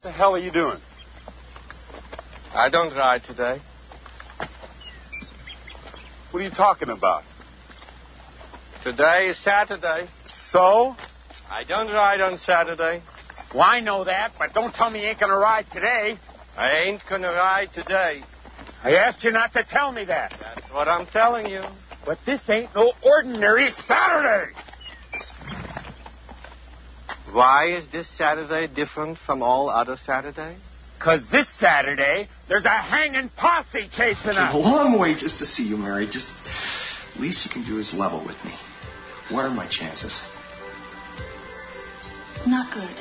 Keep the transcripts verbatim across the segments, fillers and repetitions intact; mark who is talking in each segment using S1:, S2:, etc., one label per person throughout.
S1: What the hell are you doing?
S2: I don't ride today.
S1: What are you talking about?
S2: Today is Saturday.
S1: So?
S2: I don't ride on Saturday.
S1: Well, I know that, but don't tell me you ain't gonna ride today.
S2: I ain't gonna ride today.
S1: I asked you not to tell me that.
S2: That's what I'm telling you.
S1: But this ain't no ordinary Saturday.
S2: Why is this Saturday different from all other Saturdays?
S1: Because this Saturday, there's a hanging posse chasing us.
S3: A long way just to see you, Mary. Just least you can do is level with me. What are my chances?
S4: Not good.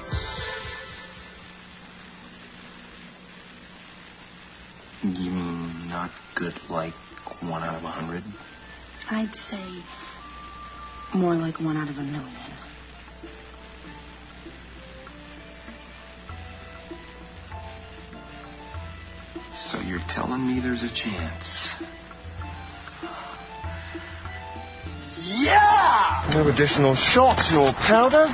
S3: You mean not good like one out of a hundred?
S4: I'd say more like one out of a million.
S3: So you're telling me there's a chance?
S1: Yeah!
S5: No additional shots nor powder.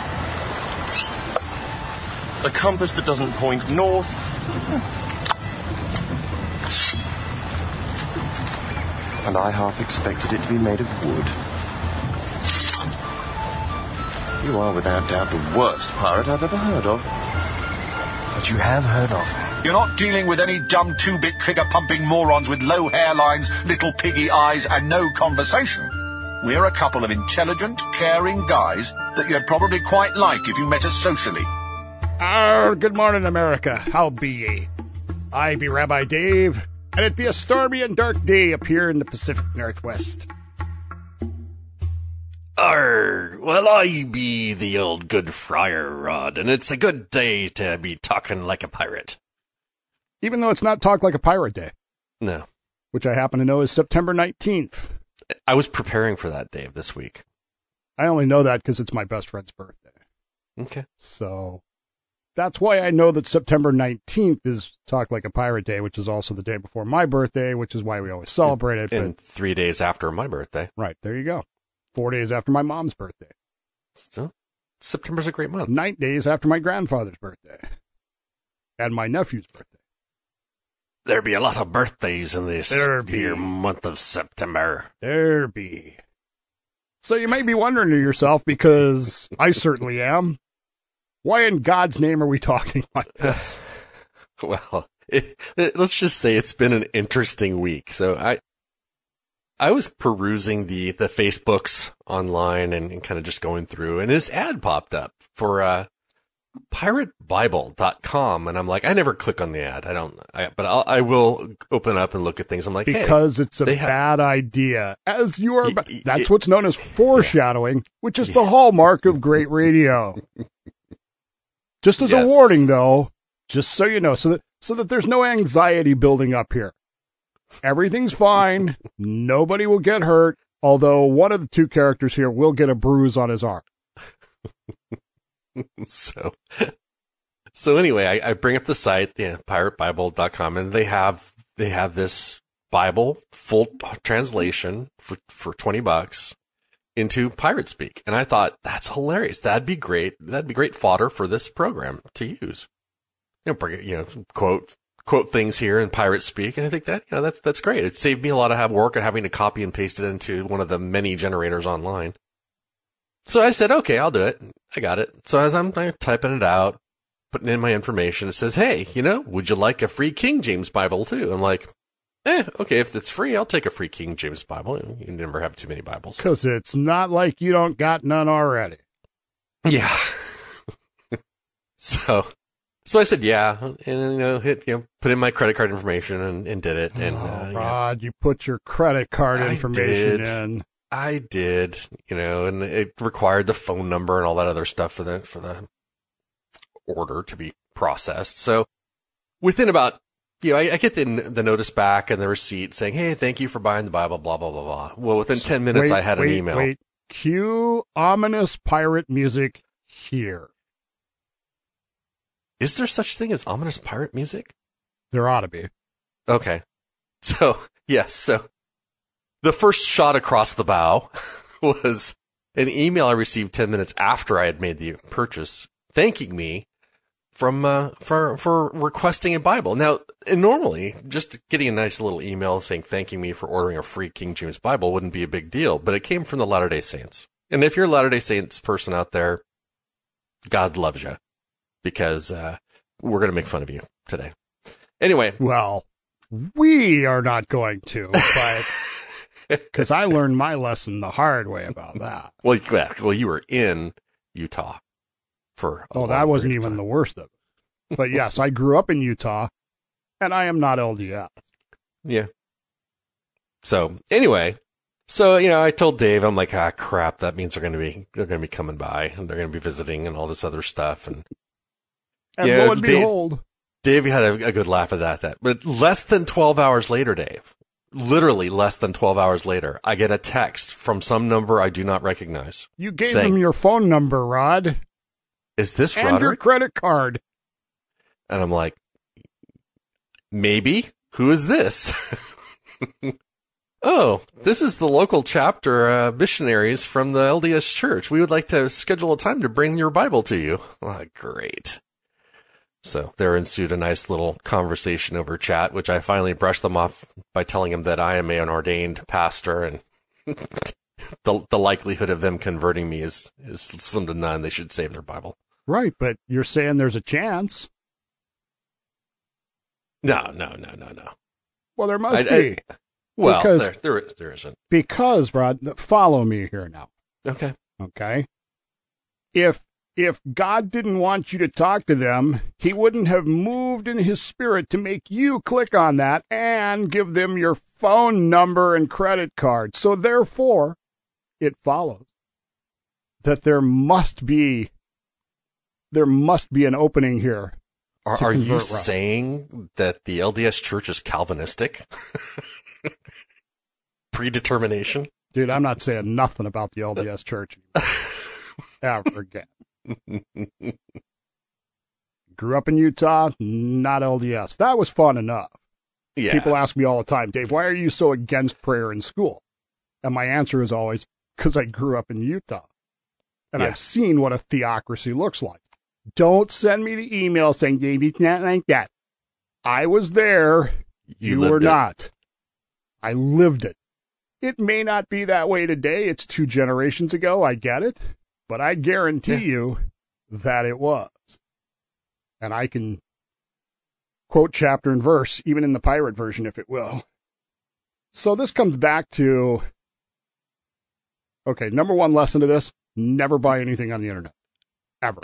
S5: A compass that doesn't point north. And I half expected it to be made of wood. You are without doubt the worst pirate I've ever heard of.
S6: But you have heard of her.
S7: You're not dealing with any dumb two-bit trigger-pumping morons with low hairlines, little piggy eyes, and no conversation. We're a couple of intelligent, caring guys that you'd probably quite like if you met us socially.
S8: Arr, good morning, America. How be ye? I be Rabbi Dave, and it be a stormy and dark day up here in the Pacific Northwest.
S9: Arr, well, I be the old good Friar Rod, and it's a good day to be talking like a pirate.
S8: Even though it's not Talk Like a Pirate Day.
S9: No.
S8: Which I happen to know is September nineteenth.
S9: I was preparing for that, Dave, this week.
S8: I only know that because it's my best friend's birthday.
S9: Okay.
S8: So that's why I know that September nineteenth is Talk Like a Pirate Day, which is also the day before my birthday, which is why we always celebrate it.
S9: And
S8: but,
S9: three days after my birthday.
S8: Right, there you go. Four days after my mom's birthday.
S9: Still, September's a great month.
S8: Nine days after my grandfather's birthday. And my nephew's birthday.
S9: There be a lot of birthdays in this
S8: There
S9: here
S8: be.
S9: month of September.
S8: There be. So you may be wondering to yourself, because I certainly am, why in God's name are we talking like this?
S9: Well, it, it, let's just say it's been an interesting week. So I I was perusing the, the Facebooks online and, and kind of just going through, and this ad popped up for uh, pirate bible dot com, and I'm like, I never click on the ad. I don't, I, but I'll, I will open up and look at things. I'm like,
S8: because
S9: hey,
S8: it's a
S9: they
S8: bad
S9: have...
S8: idea. As you are,
S9: Y-
S8: ba-
S9: y-
S8: that's
S9: y-
S8: what's known as foreshadowing, which is the hallmark of great radio. Just as
S9: Yes.
S8: a warning, though, just so you know, so that so that there's no anxiety building up here. Everything's fine. Nobody will get hurt, although one of the two characters here will get a bruise on his arm.
S9: so, so anyway, I, I bring up the site, yeah, pirate bible dot com, and they have they have this Bible full translation for for twenty bucks into pirate speak, and I thought that's hilarious. That'd be great. That'd be great fodder for this program to use. You know, bring it, you know, quote quote things here in pirate speak, and I think that you know that's that's great. It saved me a lot of have work of having to copy and paste it into one of the many generators online. So I said, okay, I'll do it. I got it. So as I'm like, typing it out, putting in my information, it says, hey, you know, would you like a free King James Bible too? I'm like, eh, okay, if it's free, I'll take a free King James Bible. You never have too many Bibles.
S8: Because it's not like you don't got none already.
S9: Yeah. so, so I said, yeah, and you know, hit, you know, put in my credit card information and, and did it. And
S8: oh,
S9: uh,
S8: Rod, you put your credit card
S9: I
S8: information
S9: did.
S8: in.
S9: I did, you know, and it required the phone number and all that other stuff for the for the order to be processed. So within about, you know, I, I get the the notice back and the receipt saying, hey, thank you for buying the Bible, blah, blah, blah, blah. Well, within ten minutes,
S8: Wait,
S9: I had
S8: wait,
S9: an email.
S8: Wait, cue ominous pirate music here.
S9: Is there such thing as ominous pirate music?
S8: There ought to be.
S9: Okay. So, yes, so the first shot across the bow was an email I received ten minutes after I had made the purchase thanking me from uh, for for requesting a Bible. Now, normally, just getting a nice little email saying thanking me for ordering a free King James Bible wouldn't be a big deal, but it came from the Latter-day Saints. And if you're a Latter-day Saints person out there, God loves you, because uh, we're going to make fun of you today. Anyway.
S8: Well, we are not going to, but because I learned my lesson the hard way about that.
S9: Well, yeah, well, you were in Utah for a
S8: Oh,
S9: long
S8: that wasn't
S9: period of
S8: even
S9: time.
S8: the worst of it. But yes, I grew up in Utah, and I am not L D S.
S9: Yeah. So anyway, so you know, I told Dave, I'm like, ah, crap. That means they're going to be they're going to be coming by and they're going to be visiting and all this other stuff. And
S8: And
S9: yeah,
S8: lo and
S9: Dave,
S8: behold,
S9: Dave had a, a good laugh at that. That, but less than twelve hours later, Dave, literally less than twelve hours later, I get a text from some number I do not recognize.
S8: you gave
S9: saying,
S8: them your phone number, Rod,
S9: Is this
S8: and your
S9: Roderick?
S8: credit card.
S9: And I'm like, maybe. Who is this? Oh, this is the local chapter uh, missionaries from the L D S Church. We would like to schedule a time to bring your Bible to you. Oh, great. So there ensued a nice little conversation over chat, which I finally brushed them off by telling them that I am an ordained pastor, and the the likelihood of them converting me is, is slim to none. They should save their Bible.
S8: Right, but you're saying there's a chance.
S9: No, no, no, no, no.
S8: Well, there must
S9: I- I-
S8: be.
S9: Well,
S8: Because-
S9: there, there, there isn't.
S8: Because, Rod, follow me here now,
S9: Okay.
S8: okay? If if God didn't want you to talk to them, he wouldn't have moved in his spirit to make you click on that and give them your phone number and credit card. So therefore, it follows that there must be there must be an opening here.
S9: Are,
S8: to
S9: are you
S8: convert Rod.
S9: saying that the L D S Church is Calvinistic? Predetermination?
S8: Dude, I'm not saying nothing about the L D S Church ever again. Grew up in Utah, not L D S. That was fun enough.
S9: Yeah.
S8: People ask me all the time, Dave, why are you so against prayer in school? And my answer is always, because I grew up in Utah. And
S9: Yeah.
S8: I've seen what a theocracy looks like. Don't send me the email saying, Dave, it's not like that. I was there. You,
S9: lived
S8: were
S9: it.
S8: not. I lived it. It may not be that way today. It's two generations ago. I get it. But I guarantee
S9: Yeah.
S8: you that it was. And I can quote chapter and verse, even in the pirate version, if it will. So this comes back to, okay, number one lesson to this, never buy anything on the internet. Ever.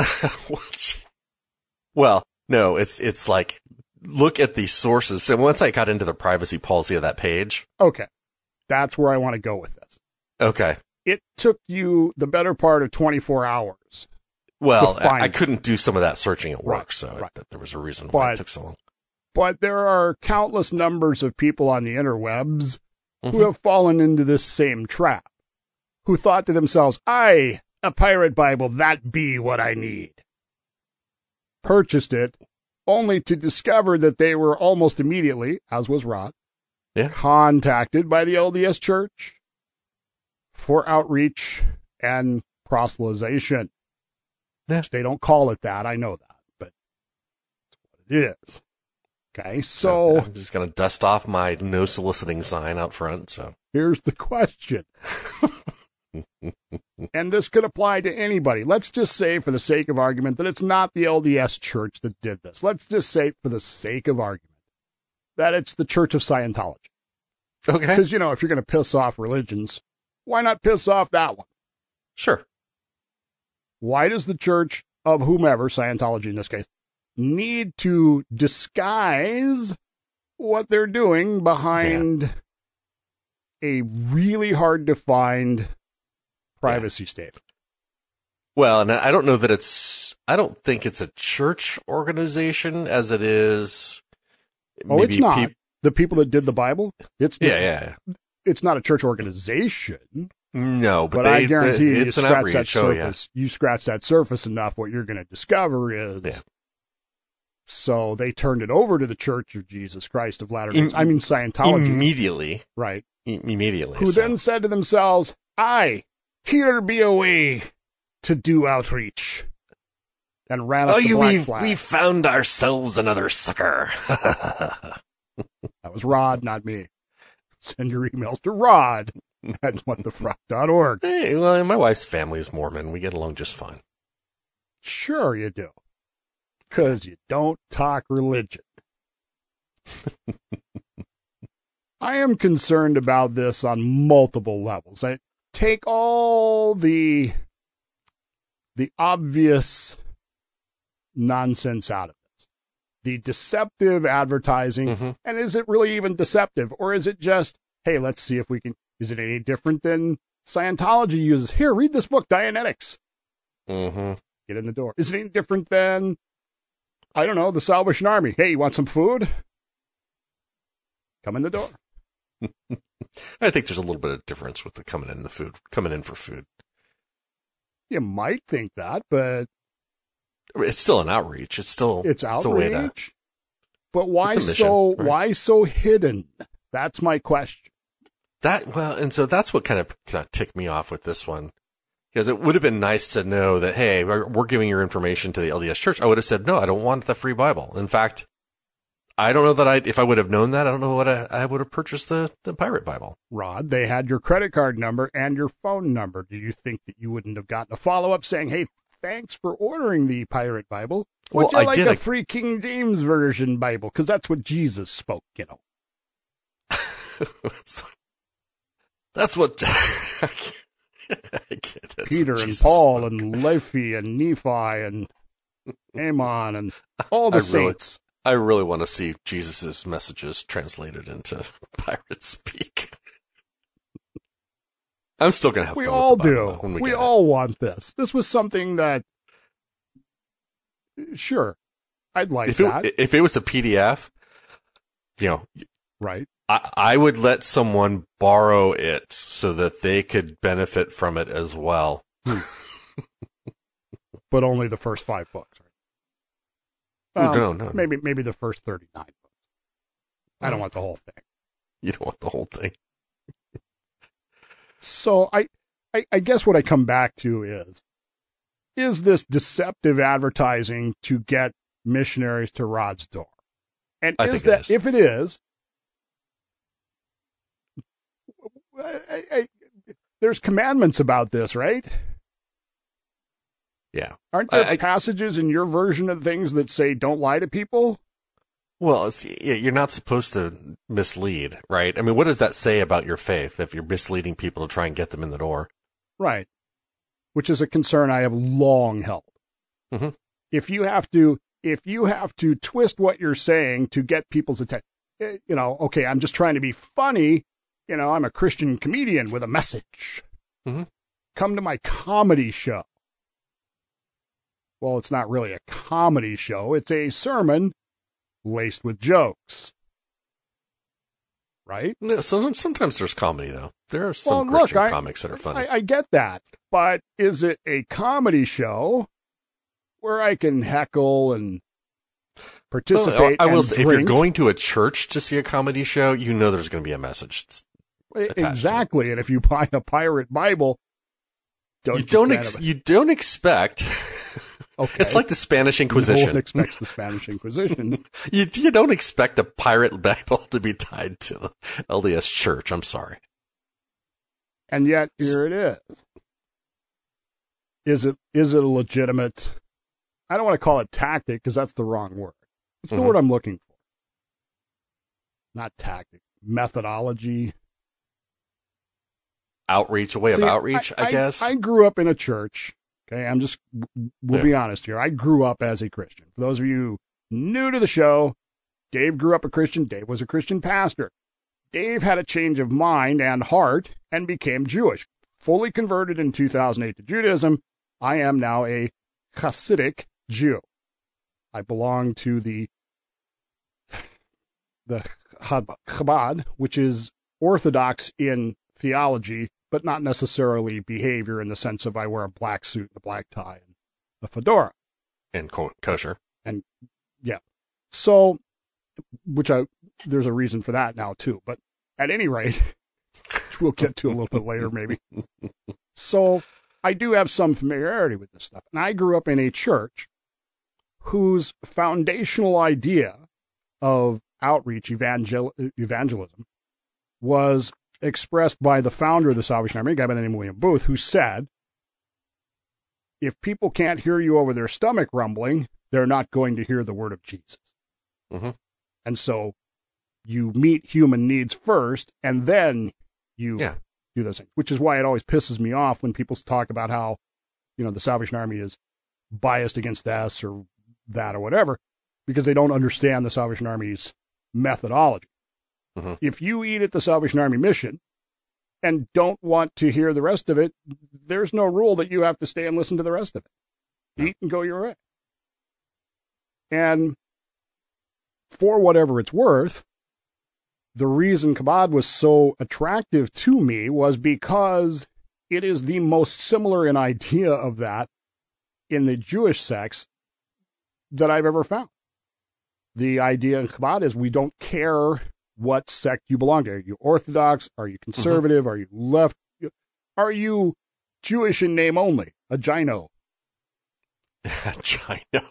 S9: Well, no, it's it's like, look at the sources. So once I got into the privacy policy of that page.
S8: Okay. That's where I want to go with this.
S9: Okay.
S8: It took you the better part of twenty-four hours.
S9: Well,
S8: to find
S9: I, I
S8: it.
S9: couldn't do some of that searching at work,
S8: Right,
S9: so
S8: right.
S9: it, there was a reason why
S8: But-
S9: it took so long.
S8: But there are countless numbers of people on the interwebs who
S9: Mhm.
S8: have fallen into this same trap, who thought to themselves, I, a pirate Bible, that be what I need. Purchased it, only to discover that they were almost immediately, as was Rod,
S9: Yeah.
S8: contacted by the L D S Church for outreach and proselytization.
S9: Yeah.
S8: They don't call it that, I know that, but that's what it is. Okay, so
S9: I'm just going to dust off my no soliciting sign out front. So
S8: here's the question. And this could apply to anybody. Let's just say, for the sake of argument, that it's not the L D S Church that did this. Let's just say, for the sake of argument, that it's the Church of Scientology.
S9: okay,
S8: Because, you know, if you're going to piss off religions, why not piss off that one?
S9: sure.
S8: Why does the Church of whomever, Scientology in this case, need to disguise what they're doing behind a really hard to find privacy statement?
S9: Well, and I don't know that it's. I don't think it's a church organization as it is.
S8: Oh, it's
S9: maybe
S8: not.
S9: peop-
S8: The people that did the Bible, it's
S9: yeah, yeah.
S8: it's not a church organization,
S9: No, but,
S8: but,
S9: they,
S8: I guarantee you, you
S9: it's an
S8: scratch that
S9: outreach. Oh, yeah.
S8: surface. You scratch that surface enough, what you're going to discover is.
S9: Yeah.
S8: So they turned it over to the Church of Jesus Christ of Latter-day
S9: Im-
S8: I mean Scientology,
S9: Immediately,
S8: right?
S9: i- immediately.
S8: Who
S9: so.
S8: then said to themselves, "Aye, here be a way to do outreach." and ran up
S9: Oh,
S8: the
S9: you,
S8: black
S9: we
S8: flag.
S9: we found ourselves another sucker.
S8: That was Rod, not me. Send your emails to Rod at what the fruck dot org.
S9: Hey, well, my wife's family is Mormon. We get along just fine.
S8: Sure you do. Because you don't talk religion. I am concerned about this on multiple levels. I take all the the obvious nonsense out of this. The deceptive advertising,
S9: Mm-hmm.
S8: and is it really even deceptive? Or is it just, hey, let's see if we can, is it any different than Scientology uses? Here, read this book, Dianetics.
S9: Mm-hmm.
S8: Get in the door. Is it any different than, I don't know, the Salvation Army? Hey, you want some food? Come in the door.
S9: I think there's a little bit of difference with the coming in the food, coming in for food.
S8: You might think that, but
S9: It's still an outreach. It's still
S8: it's
S9: It's a way to,
S8: outreach. But why
S9: It's a mission,
S8: so
S9: right?
S8: why so hidden? That's my question.
S9: that well, and so that's what kind of, kind of ticked me off with this one, because it would have been nice to know that, hey, we're, we're giving your information to the L D S Church. I would have said, no, I don't want the free Bible. In fact, I don't know that I, if I would have known that, I don't know what I, I would have purchased the, the Pirate Bible.
S8: Rod, they had your credit card number and your phone number. Do you think that you wouldn't have gotten a follow-up saying, hey, thanks for ordering the Pirate Bible? Would
S9: Well,
S8: you
S9: I
S8: like
S9: did.
S8: a
S9: I-
S8: free King James Version Bible? Because that's what Jesus spoke, you know.
S9: that's, that's what I can't, I can't, that's
S8: Peter
S9: what
S8: and
S9: Jesus
S8: Paul
S9: spoke.
S8: and Levi and Nephi and Amon and all the
S9: I really-
S8: saints.
S9: I really want to see Jesus' messages translated into pirate speak. I'm still gonna have
S8: We
S9: fun
S8: all
S9: with the Bible,
S8: do.
S9: though, when we,
S8: We
S9: get
S8: all want this. This was something that, sure, I'd like
S9: it. If
S8: that,
S9: it, if it was a P D F, you know,
S8: right?
S9: I, I would let someone borrow it so that they could benefit from it as well.
S8: But only the first five books, right?
S9: Oh,
S8: Well,
S9: no, no, no.
S8: Maybe maybe the first thirty-nine books. I don't want the whole thing.
S9: You don't want the whole thing.
S8: So I, I, I guess what I come back to is, is this deceptive advertising to get missionaries to Rod's door? And
S9: I
S8: is
S9: think it
S8: that,
S9: is.
S8: if it is, I, I, there's commandments about this, right?
S9: Yeah.
S8: Aren't there
S9: I- I-
S8: passages in your version of things that say don't lie to people?
S9: Well, it's, yeah, you're not supposed to mislead, right? I mean, what does that say about your faith if you're misleading people to try and get them in the door?
S8: Right. Which is a concern I have long held.
S9: Mhm.
S8: If you have to, if you have to twist what you're saying to get people's attention, eh, you know, okay, I'm just trying to be funny. You know, I'm a Christian comedian with a message.
S9: Mhm.
S8: Come to my comedy show. Well, it's not really a comedy show. It's a sermon laced with jokes. Right?
S9: No, so sometimes there's comedy though. There are some
S8: Well,
S9: Christian
S8: look, I-
S9: comics that are funny.
S8: I, I get that, but is it a comedy show where I can heckle and participate?
S9: Well, I will
S8: and
S9: say, if you're
S8: drink?
S9: going to a church to see a comedy show, you know there's going to be a message. It's- attached to it.
S8: Exactly, and if you buy a pirate Bible, don't
S9: you
S8: you
S9: don't
S8: get
S9: ex-
S8: it?
S9: you don't expect.
S8: Okay.
S9: It's like the Spanish
S8: No
S9: Inquisition.
S8: one expects the Spanish Inquisition.
S9: You, you don't expect a pirate Bible to be tied to the L D S Church. I'm sorry.
S8: And yet here it is. Is it is it a legitimate? I don't want to call it tactic because that's the wrong word. It's the
S9: Mhm.
S8: word I'm looking for. Not tactic, methodology.
S9: Outreach, a way
S8: See,
S9: of outreach, I, guess.
S8: I grew up in a church. Okay, I'm just we'll
S9: Yeah.
S8: be honest here. I grew up as a Christian. For those of you new to the show, Dave grew up a Christian. Dave was a Christian pastor. Dave had a change of mind and heart and became Jewish. Fully converted in two thousand eight to Judaism. I am now a Hasidic Jew. I belong to the the Chabad, which is orthodox in theology, but not necessarily behavior in the sense of I wear a black suit and a black tie and a fedora.
S9: and co- kosher.
S8: So, which I, there's a reason for that now too, but at any rate, which we'll get to a little bit later maybe. So I do have some familiarity with this stuff. And I grew up in a church whose foundational idea of outreach evangel- evangelism was expressed by the founder of the Salvation Army, a guy by the name of William Booth, who said, if people can't hear you over their stomach rumbling, they're not going to hear the word of Jesus.
S9: Mm-hmm.
S8: And so you meet human needs first, and then you
S9: yeah.
S8: do those things, which is why it always pisses me off when people talk about how, you know, the Salvation Army is biased against this or that or whatever, because they don't understand the Salvation Army's methodology.
S9: Mm-hmm.
S8: If you eat at the Salvation Army mission and don't want to hear the rest of it, there's no rule that you have to stay and listen to the rest of it.
S9: No.
S8: Eat and go your way. And for whatever it's worth, the reason Chabad was so attractive to me was because it is the most similar in idea of that in the Jewish sects that I've ever found. The idea in Chabad is we don't care what sect you belong to. Are you Orthodox? Are you conservative? Mm-hmm. Are you left? Are you Jewish in name only? A Gino?
S9: A Gino.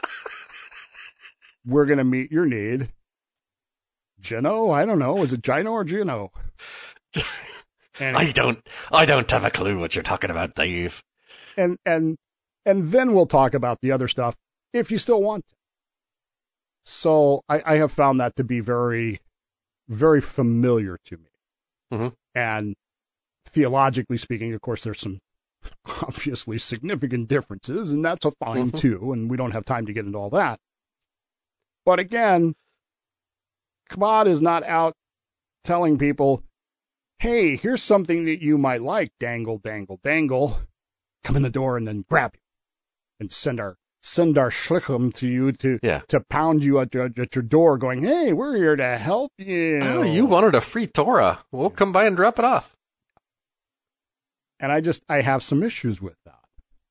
S8: We're going to meet your need. Gino? I don't know. Is it Gino or Gino?
S9: Anyway. I don't. I don't have a clue what you're talking about, Dave.
S8: And and and then we'll talk about the other stuff if you still want to. So I, I have found that to be very, very familiar to me.
S9: Mm-hmm.
S8: And theologically speaking, of course, there's some obviously significant differences, and that's a fine
S9: mm-hmm.
S8: too. And we don't have time to get into all that. But again, Chabad is not out telling people, hey, here's something that you might like, dangle, dangle, dangle. Come in the door and then grab you and send our send our shlichum to you to
S9: yeah.
S8: to pound you at your, at your door going, hey, we're here to help you.
S9: Oh, you wanted a free Torah. We'll come by and drop it off.
S8: And I just, I have some issues with that.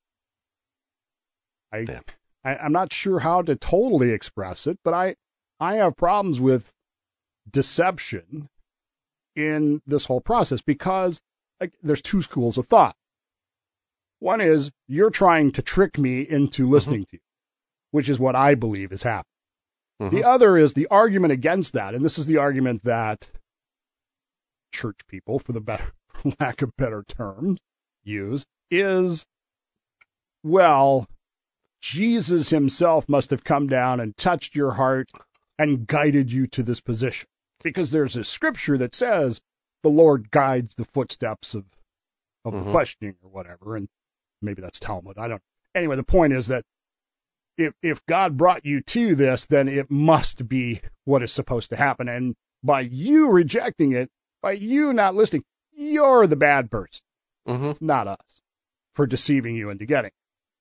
S8: I,
S9: yeah.
S8: I I'm not sure how to totally express it, but I, I have problems with deception in this whole process because like, there's two schools of thought. One is you're trying to trick me into listening mm-hmm. to you, which is what I believe is happening. Mm-hmm. The other is the argument against that, and this is the argument that church people, for the better, for lack of better terms, use, is, well, Jesus himself must have come down and touched your heart and guided you to this position. Because there's a scripture that says the Lord guides the footsteps of, of mm-hmm. the questioning or whatever, and maybe that's Talmud. I don't. Anyway, the point is that if if God brought you to this, then it must be what is supposed to happen. And by you rejecting it, by you not listening, you're the bad person,
S9: mm-hmm.
S8: not us, for deceiving you into getting.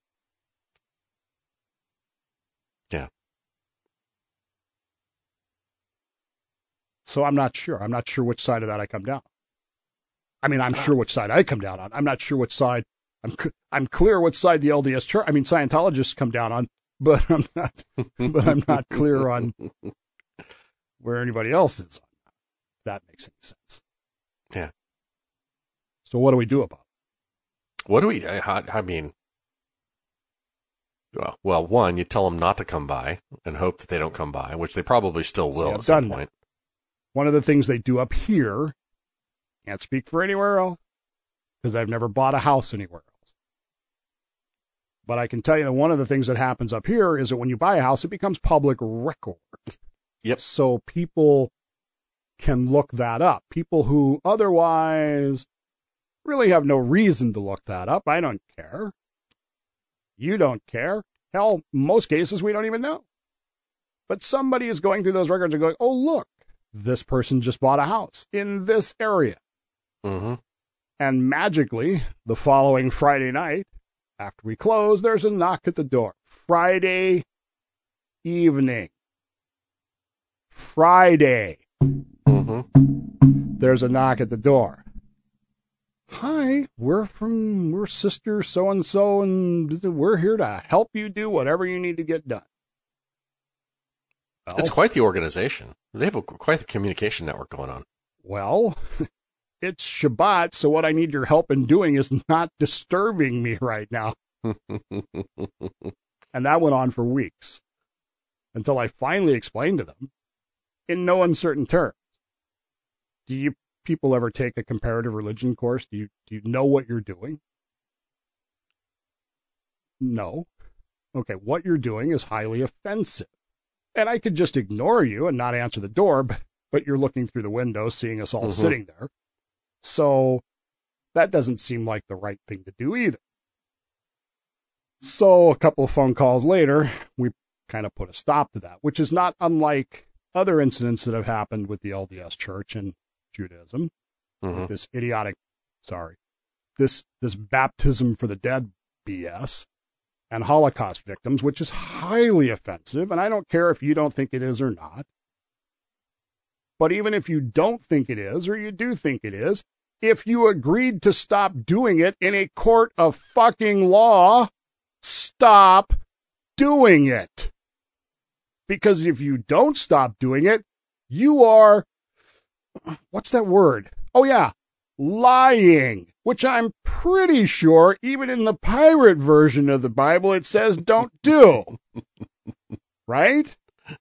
S9: Yeah.
S8: So I'm not sure. I'm not sure which side of that I come down. I mean, I'm sure which side I come down on. I'm not sure which side. I'm I'm clear what side the L D S Church, I mean, Scientologists come down on, but I'm not. But I'm not clear on where anybody else is on that. If that makes any sense.
S9: Yeah.
S8: So what do we do about it?
S9: What do we? I, I mean, well, well, one, you tell them not to come by and hope that they don't come by, which they probably still will
S8: See,
S9: at
S8: I've
S9: some
S8: done
S9: point.
S8: That. One of the things they do up here, can't speak for anywhere else, because I've never bought a house anywhere else. But I can tell you that one of the things that happens up here is that when you buy a house, it becomes public record.
S9: Yep.
S8: So people can look that up. People who otherwise really have no reason to look that up. I don't care. You don't care. Hell, most cases we don't even know. But somebody is going through those records and going, oh, look, this person just bought a house in this area.
S9: Mm-hmm.
S8: And magically, the following Friday night, after we close, there's a knock at the door. Friday evening. Friday.
S9: Mm-hmm.
S8: There's a knock at the door. Hi, we're from, we're sister so-and-so, and we're here to help you do whatever you need to get done. Well,
S9: it's quite the organization. They have a, quite the communication network going on.
S8: Well, it's Shabbat, so what I need your help in doing is not disturbing me right now. And that went on for weeks until I finally explained to them in no uncertain terms. Do you people ever take a comparative religion course? Do you, do you know what you're doing? No. Okay, what you're doing is highly offensive. And I could just ignore you and not answer the door, but, but you're looking through the window, seeing us all mm-hmm. sitting there. So that doesn't seem like the right thing to do either. So a couple of phone calls later, we kind of put a stop to that, which is not unlike other incidents that have happened with the L D S Church and Judaism. Mm-hmm. This idiotic, sorry, this this baptism for the dead B S and Holocaust victims, which is highly offensive, and I don't care if you don't think it is or not. But even if you don't think it is, or you do think it is, if you agreed to stop doing it in a court of fucking law, stop doing it. Because if you don't stop doing it, you are, what's that word? Oh yeah, lying, which I'm pretty sure even in the pirate version of the Bible it says don't do. Right?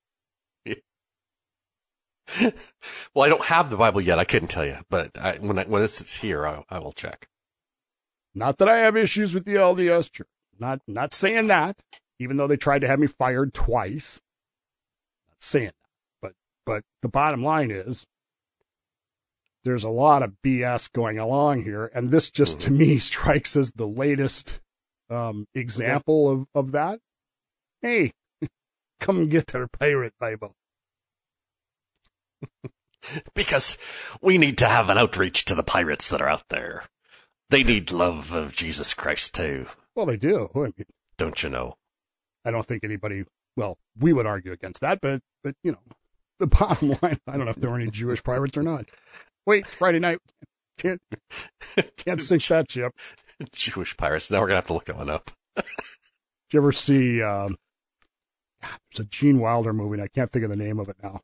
S9: Well, I don't have the Bible yet. I couldn't tell you, but I, when I, when it's here, I, I will check.
S8: Not that I have issues with the L D S Church. Not not saying that, even though they tried to have me fired twice. Not saying that. But but the bottom line is there's a lot of B S going along here, and this just mm-hmm. to me strikes as the latest um, example okay. of, of that. Hey, come get their pirate Bible.
S9: Because we need to have an outreach to the pirates that are out there. They need love of Jesus Christ too.
S8: Well, they do. I mean,
S9: don't you know?
S8: I don't think anybody, well, we would argue against that, but, but you know, the bottom line, I don't know if there were any Jewish pirates or not. Wait, Friday night, can't, can't sink that ship.
S9: Jewish pirates. Now we're going to have to look that one up.
S8: Did you ever see, um, there's a Gene Wilder movie, and I can't think of the name of it now.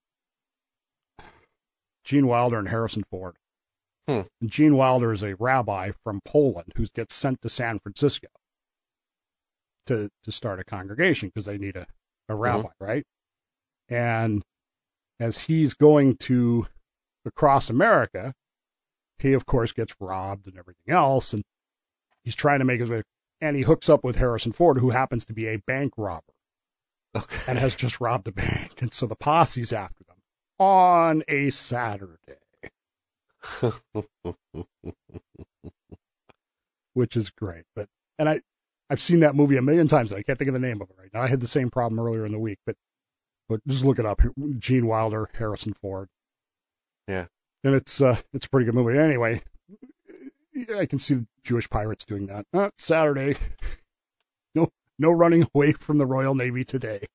S8: Gene Wilder and Harrison Ford. Hmm. And Gene Wilder is a rabbi from Poland who gets sent to San Francisco to to start a congregation because they need a, a rabbi, mm-hmm. right? And as he's going to across America, he, of course, gets robbed and everything else, and he's trying to make his way, and he hooks up with Harrison Ford, who happens to be a bank robber okay. and has just robbed a bank. And so the posse's after them on a Saturday. Which is great. But and I, I've seen that movie a million times. I can't think of the name of it right now. I had the same problem earlier in the week, but but just look it up. Gene Wilder, Harrison Ford.
S9: Yeah.
S8: And it's uh it's a pretty good movie. Anyway, I can see the Jewish pirates doing that. Uh, Saturday. No no running away from the Royal Navy today.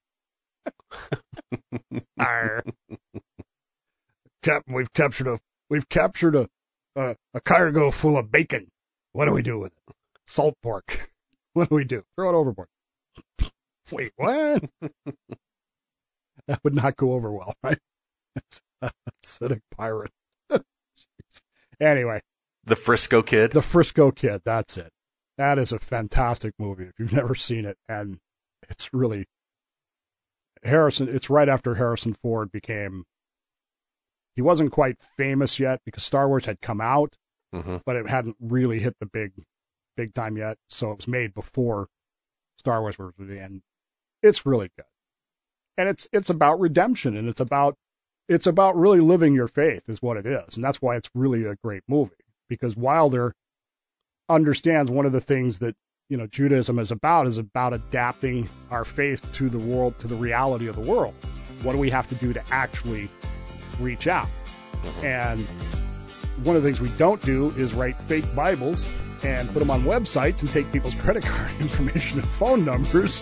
S8: Arr. Captain, we've captured a we've captured a, a a cargo full of bacon. What do we do with it? Salt pork. What do we do? Throw it overboard. Wait, what? That would not go over well, right? Acidic pirate. Anyway.
S9: The Frisco Kid?
S8: The Frisco Kid, that's it. That is a fantastic movie if you've never seen it, and it's really Harrison, it's right after Harrison Ford became, he wasn't quite famous yet because Star Wars had come out, mm-hmm. but it hadn't really hit the big, big time yet. So it was made before Star Wars was the end. It's really good. And it's, it's about redemption, and it's about, it's about really living your faith is what it is. And that's why it's really a great movie, because Wilder understands one of the things that, you know, Judaism is about is about adapting our faith to the world, to the reality of the world. What do we have to do to actually reach out? And one of the things we don't do is write fake Bibles and put them on websites and take people's credit card information and phone numbers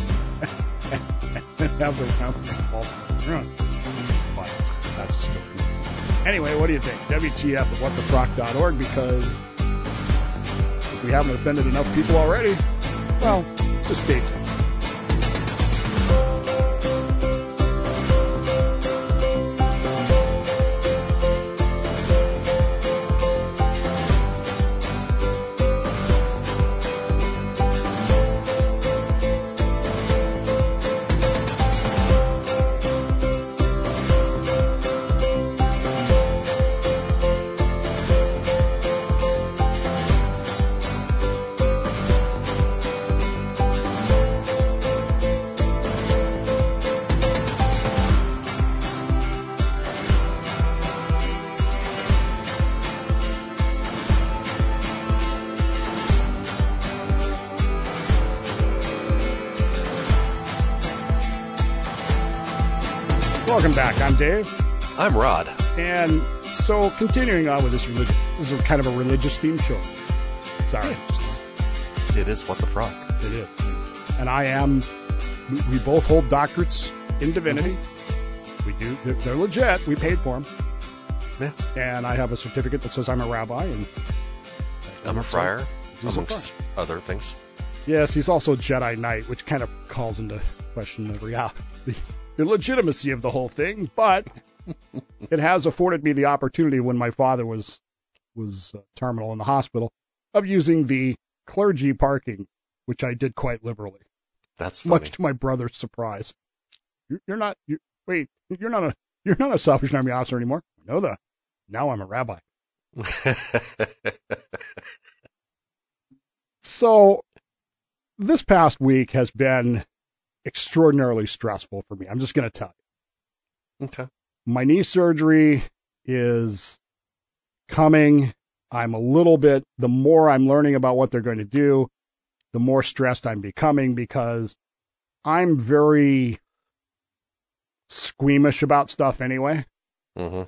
S8: and have the run. But that's a story. Anyway, what do you think? W T F at what the proc dot org, because if we haven't offended enough people already, well, just stay tuned. Welcome back. I'm Dave.
S9: I'm Rod.
S8: And so, continuing on with this religion, this is kind of a religious themed show. Sorry.
S9: It is What the Frog.
S8: It is. And I am, we, we both hold doctorates in divinity. Mm-hmm. We do. They're, they're legit. We paid for them.
S9: Yeah.
S8: And I have a certificate that says I'm a rabbi. And
S9: I'm a friar,
S8: He's
S9: amongst
S8: a friar.
S9: other things.
S8: Yes, he's also a Jedi Knight, which kind of calls into question the reality, the, the legitimacy of the whole thing. But it has afforded me the opportunity when my father was was uh, terminal in the hospital of using the clergy parking, which I did quite liberally.
S9: That's funny.
S8: Much to my brother's surprise. You're, you're not. You're, wait, you're not a. You're not a Salvation Army officer anymore. I know that. Now I'm a rabbi. So, this past week has been extraordinarily stressful for me. I'm just going to tell you.
S9: Okay.
S8: My knee surgery is coming. I'm a little bit, the more I'm learning about what they're going to do, the more stressed I'm becoming because I'm very squeamish about stuff anyway.
S9: Mm-hmm.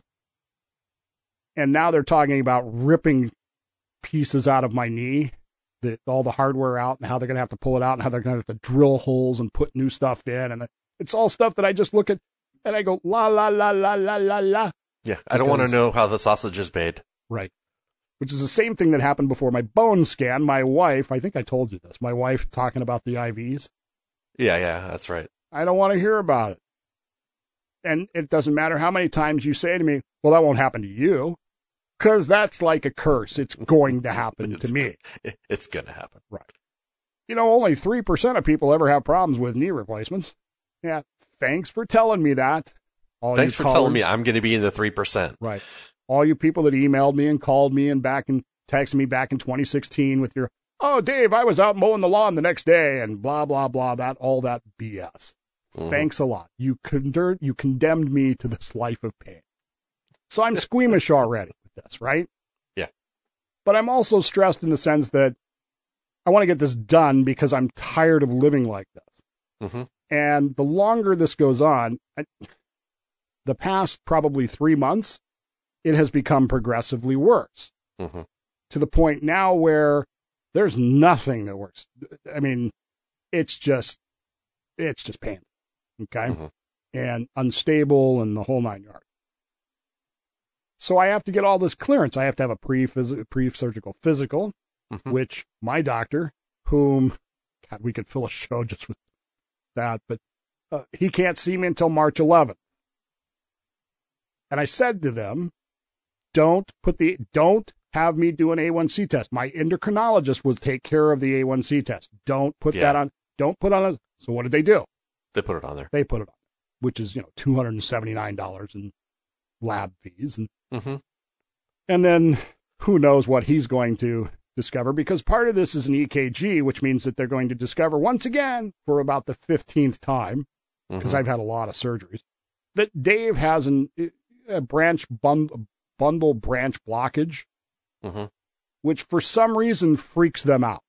S8: And now they're talking about ripping pieces out of my knee, the, all the hardware out, and how they're going to have to pull it out, and how they're going to have to drill holes and put new stuff in. And it's all stuff that I just look at and I go, la, la, la, la, la, la, la.
S9: Yeah, I don't want to know how the sausage is made.
S8: Right. Which is the same thing that happened before my bone scan. My wife, I think I told you this, my wife talking about the I Vs.
S9: Yeah, yeah, that's right.
S8: I don't want to hear about it. And it doesn't matter how many times you say to me, well, that won't happen to you. Because that's like a curse. It's going to happen to me.
S9: It's going to happen.
S8: Right. You know, only three percent of people ever have problems with knee replacements. Yeah, thanks for telling me that. All
S9: thanks
S8: you
S9: for
S8: callers.
S9: telling me I'm going to be in the three percent.
S8: Right. All you people that emailed me and called me and back and texted me back in twenty sixteen with your, oh, Dave, I was out mowing the lawn the next day and blah, blah, blah, that, all that B S. Mm-hmm. Thanks a lot. You, con- you condemned me to this life of pain. So I'm squeamish already with this, right?
S9: Yeah.
S8: But I'm also stressed in the sense that I want to get this done because I'm tired of living like this.
S9: Mm-hmm.
S8: And the longer this goes on, I, the past probably three months, it has become progressively worse.
S9: Mm-hmm.
S8: To the point now where there's nothing that works. I mean, it's just, it's just pain. Okay.
S9: Mm-hmm.
S8: And unstable and the whole nine yards. So I have to get all this clearance. I have to have a pre-phys- pre-surgical physical, mm-hmm. which my doctor, whom, God, we could fill a show just with that, but uh, he can't see me until March eleventh. And I said to them, don't put the, don't have me do an A one C test. My endocrinologist will take care of the A one C test. Don't put
S9: yeah.
S8: that on, don't put on a, so what did they do?
S9: They put it on there.
S8: They put it on, which is, you know, two hundred seventy-nine dollars in lab fees. And,
S9: mm-hmm.
S8: and then who knows what he's going to discover, because part of this is an E K G, which means that they're going to discover once again for about the fifteenth time, because mm-hmm. I've had a lot of surgeries, that Dave has an, a branch bund, bundle branch blockage,
S9: mm-hmm.
S8: which for some reason freaks them out.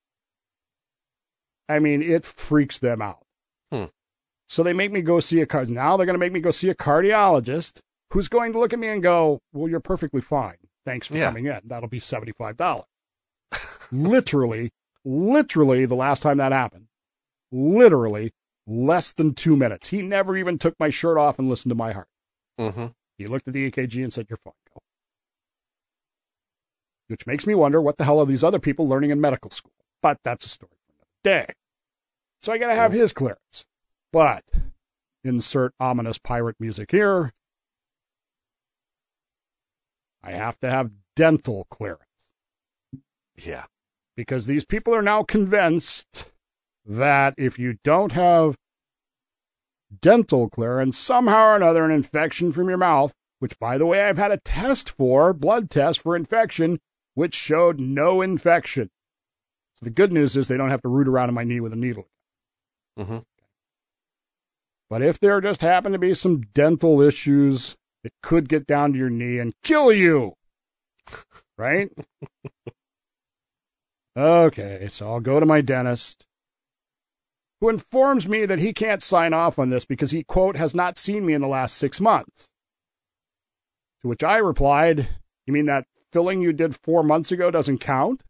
S8: I mean, it freaks them out.
S9: Hmm.
S8: So they make me go see a card. Now they're going to make me go see a cardiologist who's going to look at me and go, well, you're perfectly fine. Thanks for
S9: yeah.
S8: coming in. That'll be seventy-five dollars. literally, literally the last time that happened, literally less than two minutes. He never even took my shirt off and listened to my heart.
S9: Mm-hmm.
S8: He looked at the E K G and said, you're fine. Go. Which makes me wonder, what the hell are these other people learning in medical school? But that's a story for another day. So I got to have his clearance. But insert ominous pirate music here. I have to have dental clearance.
S9: Yeah.
S8: Because these people are now convinced that if you don't have dental clearance, somehow or another an infection from your mouth, which, by the way, I've had a test for, blood test for infection, which showed no infection. So the good news is they don't have to root around in my knee with a needle.
S9: Mm-hmm.
S8: But if there just happen to be some dental issues, it could get down to your knee and kill you. Right? Okay, so I'll go to my dentist. who informs me that he can't sign off on this because he, quote, has not seen me in the last six months. To which I replied, you mean that filling you did four months ago doesn't count?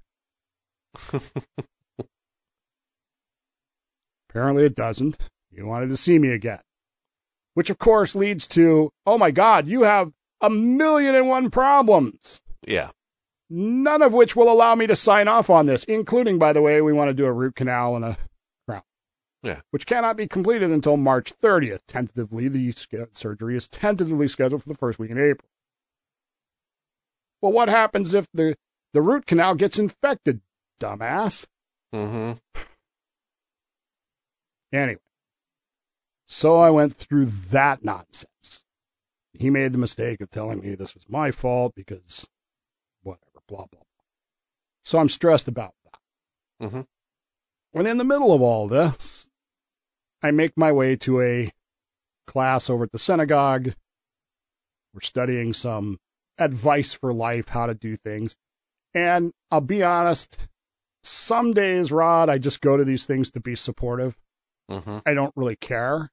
S8: Apparently it doesn't. You wanted to see me again. Which, of course, leads to, oh, my God, you have a million and one problems.
S9: Yeah.
S8: None of which will allow me to sign off on this, including, by the way, we want to do a root canal and a crown.
S9: Yeah.
S8: Which cannot be completed until March thirtieth. Tentatively, the surgery is tentatively scheduled for the first week in April. Well, what happens if the, the root canal gets infected, dumbass?
S9: Mm-hmm.
S8: Anyway, so I went through that nonsense. He made the mistake of telling me this was my fault because whatever, blah, blah, blah. So I'm stressed about that.
S9: Mm-hmm.
S8: And in the middle of all this, I make my way to a class over at the synagogue. We're studying some advice for life, how to do things. And I'll be honest, some days, Rod, I just go to these things to be supportive.
S9: Mm-hmm.
S8: I don't really care.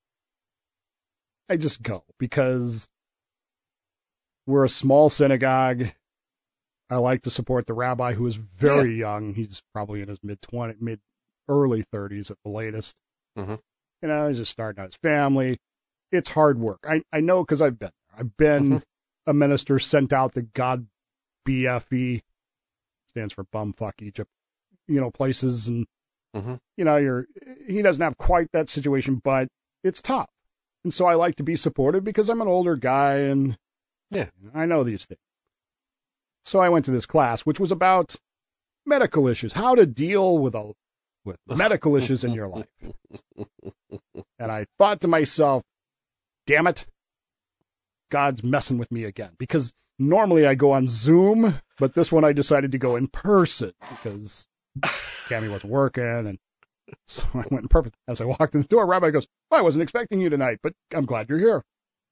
S8: I just go because we're a small synagogue. I like to support the rabbi, who is very yeah. young. He's probably in his mid twenties, mid early thirties at the latest.
S9: Mm-hmm.
S8: You know, he's just starting out his family. It's hard work. I, I know because I've been there. I've been mm-hmm. a minister sent out to God B F E, stands for bumfuck Egypt, you know, places. And,
S9: mm-hmm.
S8: you know, you're he doesn't have quite that situation, but it's tough. And so I like to be supportive because I'm an older guy and
S9: yeah,
S8: I know these things. So I went to this class, which was about medical issues, how to deal with a with medical issues in your life. And I thought to myself, damn it, God's messing with me again. Because normally I go on Zoom, but this one I decided to go in person because Cammy wasn't working. And so I went in person. As I walked in the door, Rabbi goes, oh, I wasn't expecting you tonight, but I'm glad you're here.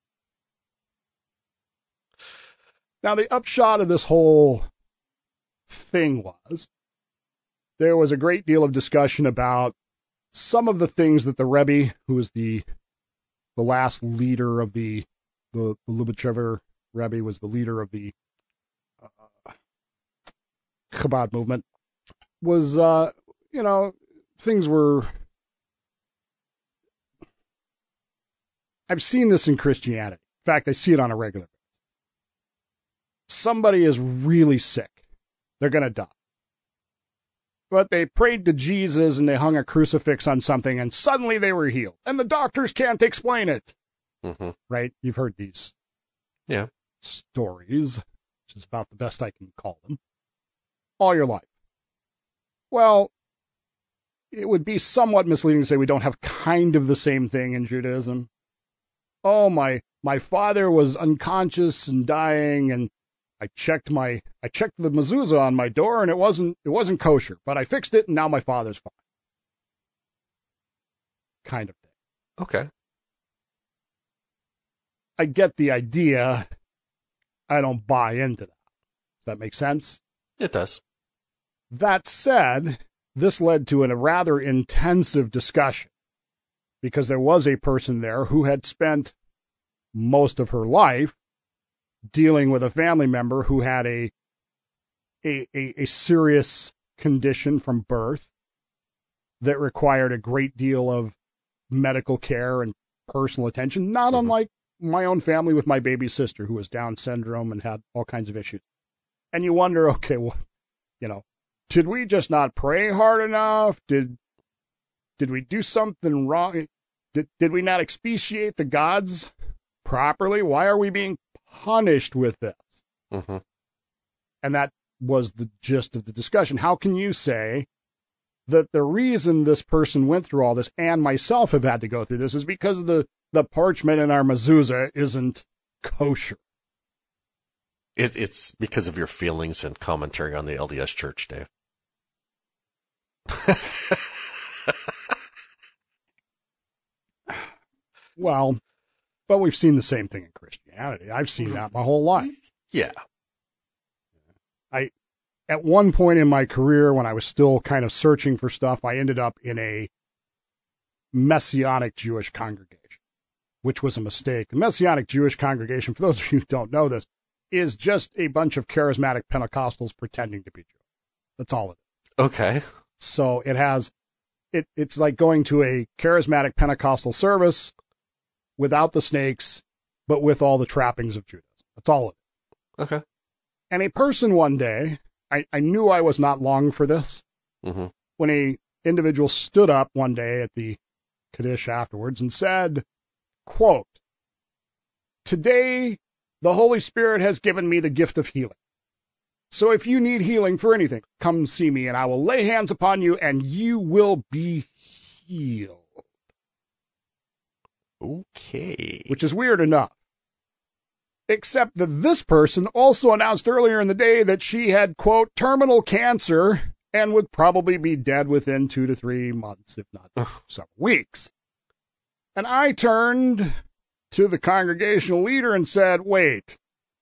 S8: Now, the upshot of this whole thing was there was a great deal of discussion about some of the things that the Rebbe, who was the the last leader of the the, the Lubavitcher Rebbe, was the leader of the uh, Chabad movement, was, uh, you know, things were... I've seen this in Christianity. In fact, I see it on a regular basis. Somebody is really sick. They're going to die. But they prayed to Jesus and they hung a crucifix on something and suddenly they were healed. And the doctors can't explain it.
S9: Mm-hmm.
S8: Right? You've heard these
S9: yeah.
S8: stories, which is about the best I can call them, all your life. Well, it would be somewhat misleading to say we don't have kind of the same thing in Judaism. Oh, my my father was unconscious and dying, and I checked my I checked the mezuzah on my door, and it wasn't it wasn't kosher, but I fixed it, and now my father's fine. Kind of thing.
S9: Okay.
S8: I get the idea. I don't buy into that. Does that make sense?
S9: It does.
S8: That said, this led to a rather intensive discussion because there was a person there who had spent most of her life dealing with a family member who had a a, a, a serious condition from birth that required a great deal of medical care and personal attention, not mm-hmm. unlike my own family with my baby sister who was Down syndrome and had all kinds of issues. And you wonder, okay, well, you know, did we just not pray hard enough? Did did we do something wrong? Did, did we not expatiate the gods properly? Why are we being punished with this?
S9: Mm-hmm.
S8: And that was the gist of the discussion. How can you say that the reason this person went through all this and myself have had to go through this is because the, the parchment in our mezuzah isn't kosher?
S9: It, it's because of your feelings and commentary on the L D S Church, Dave.
S8: Well, but we've seen the same thing in Christianity. I've seen that my whole life.
S9: Yeah.
S8: I, at one point in my career, when I was still kind of searching for stuff, I ended up in a Messianic Jewish congregation, which was a mistake. The Messianic Jewish congregation, for those of you who don't know this, is just a bunch of charismatic Pentecostals pretending to be Jewish. That's all it is.
S9: Okay.
S8: So it has, it, it's like going to a charismatic Pentecostal service without the snakes, but with all the trappings of Judaism. That's all it is.
S9: Okay.
S8: And a person one day, I, I knew I was not long for this,
S9: Mm-hmm.
S8: when a individual stood up one day at the Kaddish afterwards and said, quote, "Today, the Holy Spirit has given me the gift of healing. So if you need healing for anything, come see me and I will lay hands upon you and you will be healed."
S9: Okay.
S8: Which is weird enough. Except that this person also announced earlier in the day that she had, quote, terminal cancer and would probably be dead within two to three months, if not several weeks. And I turned to the congregational leader and said, wait,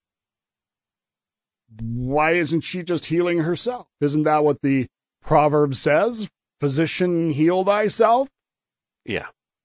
S8: why isn't she just healing herself? Isn't that what the proverb says? Physician, heal thyself?
S9: Yeah.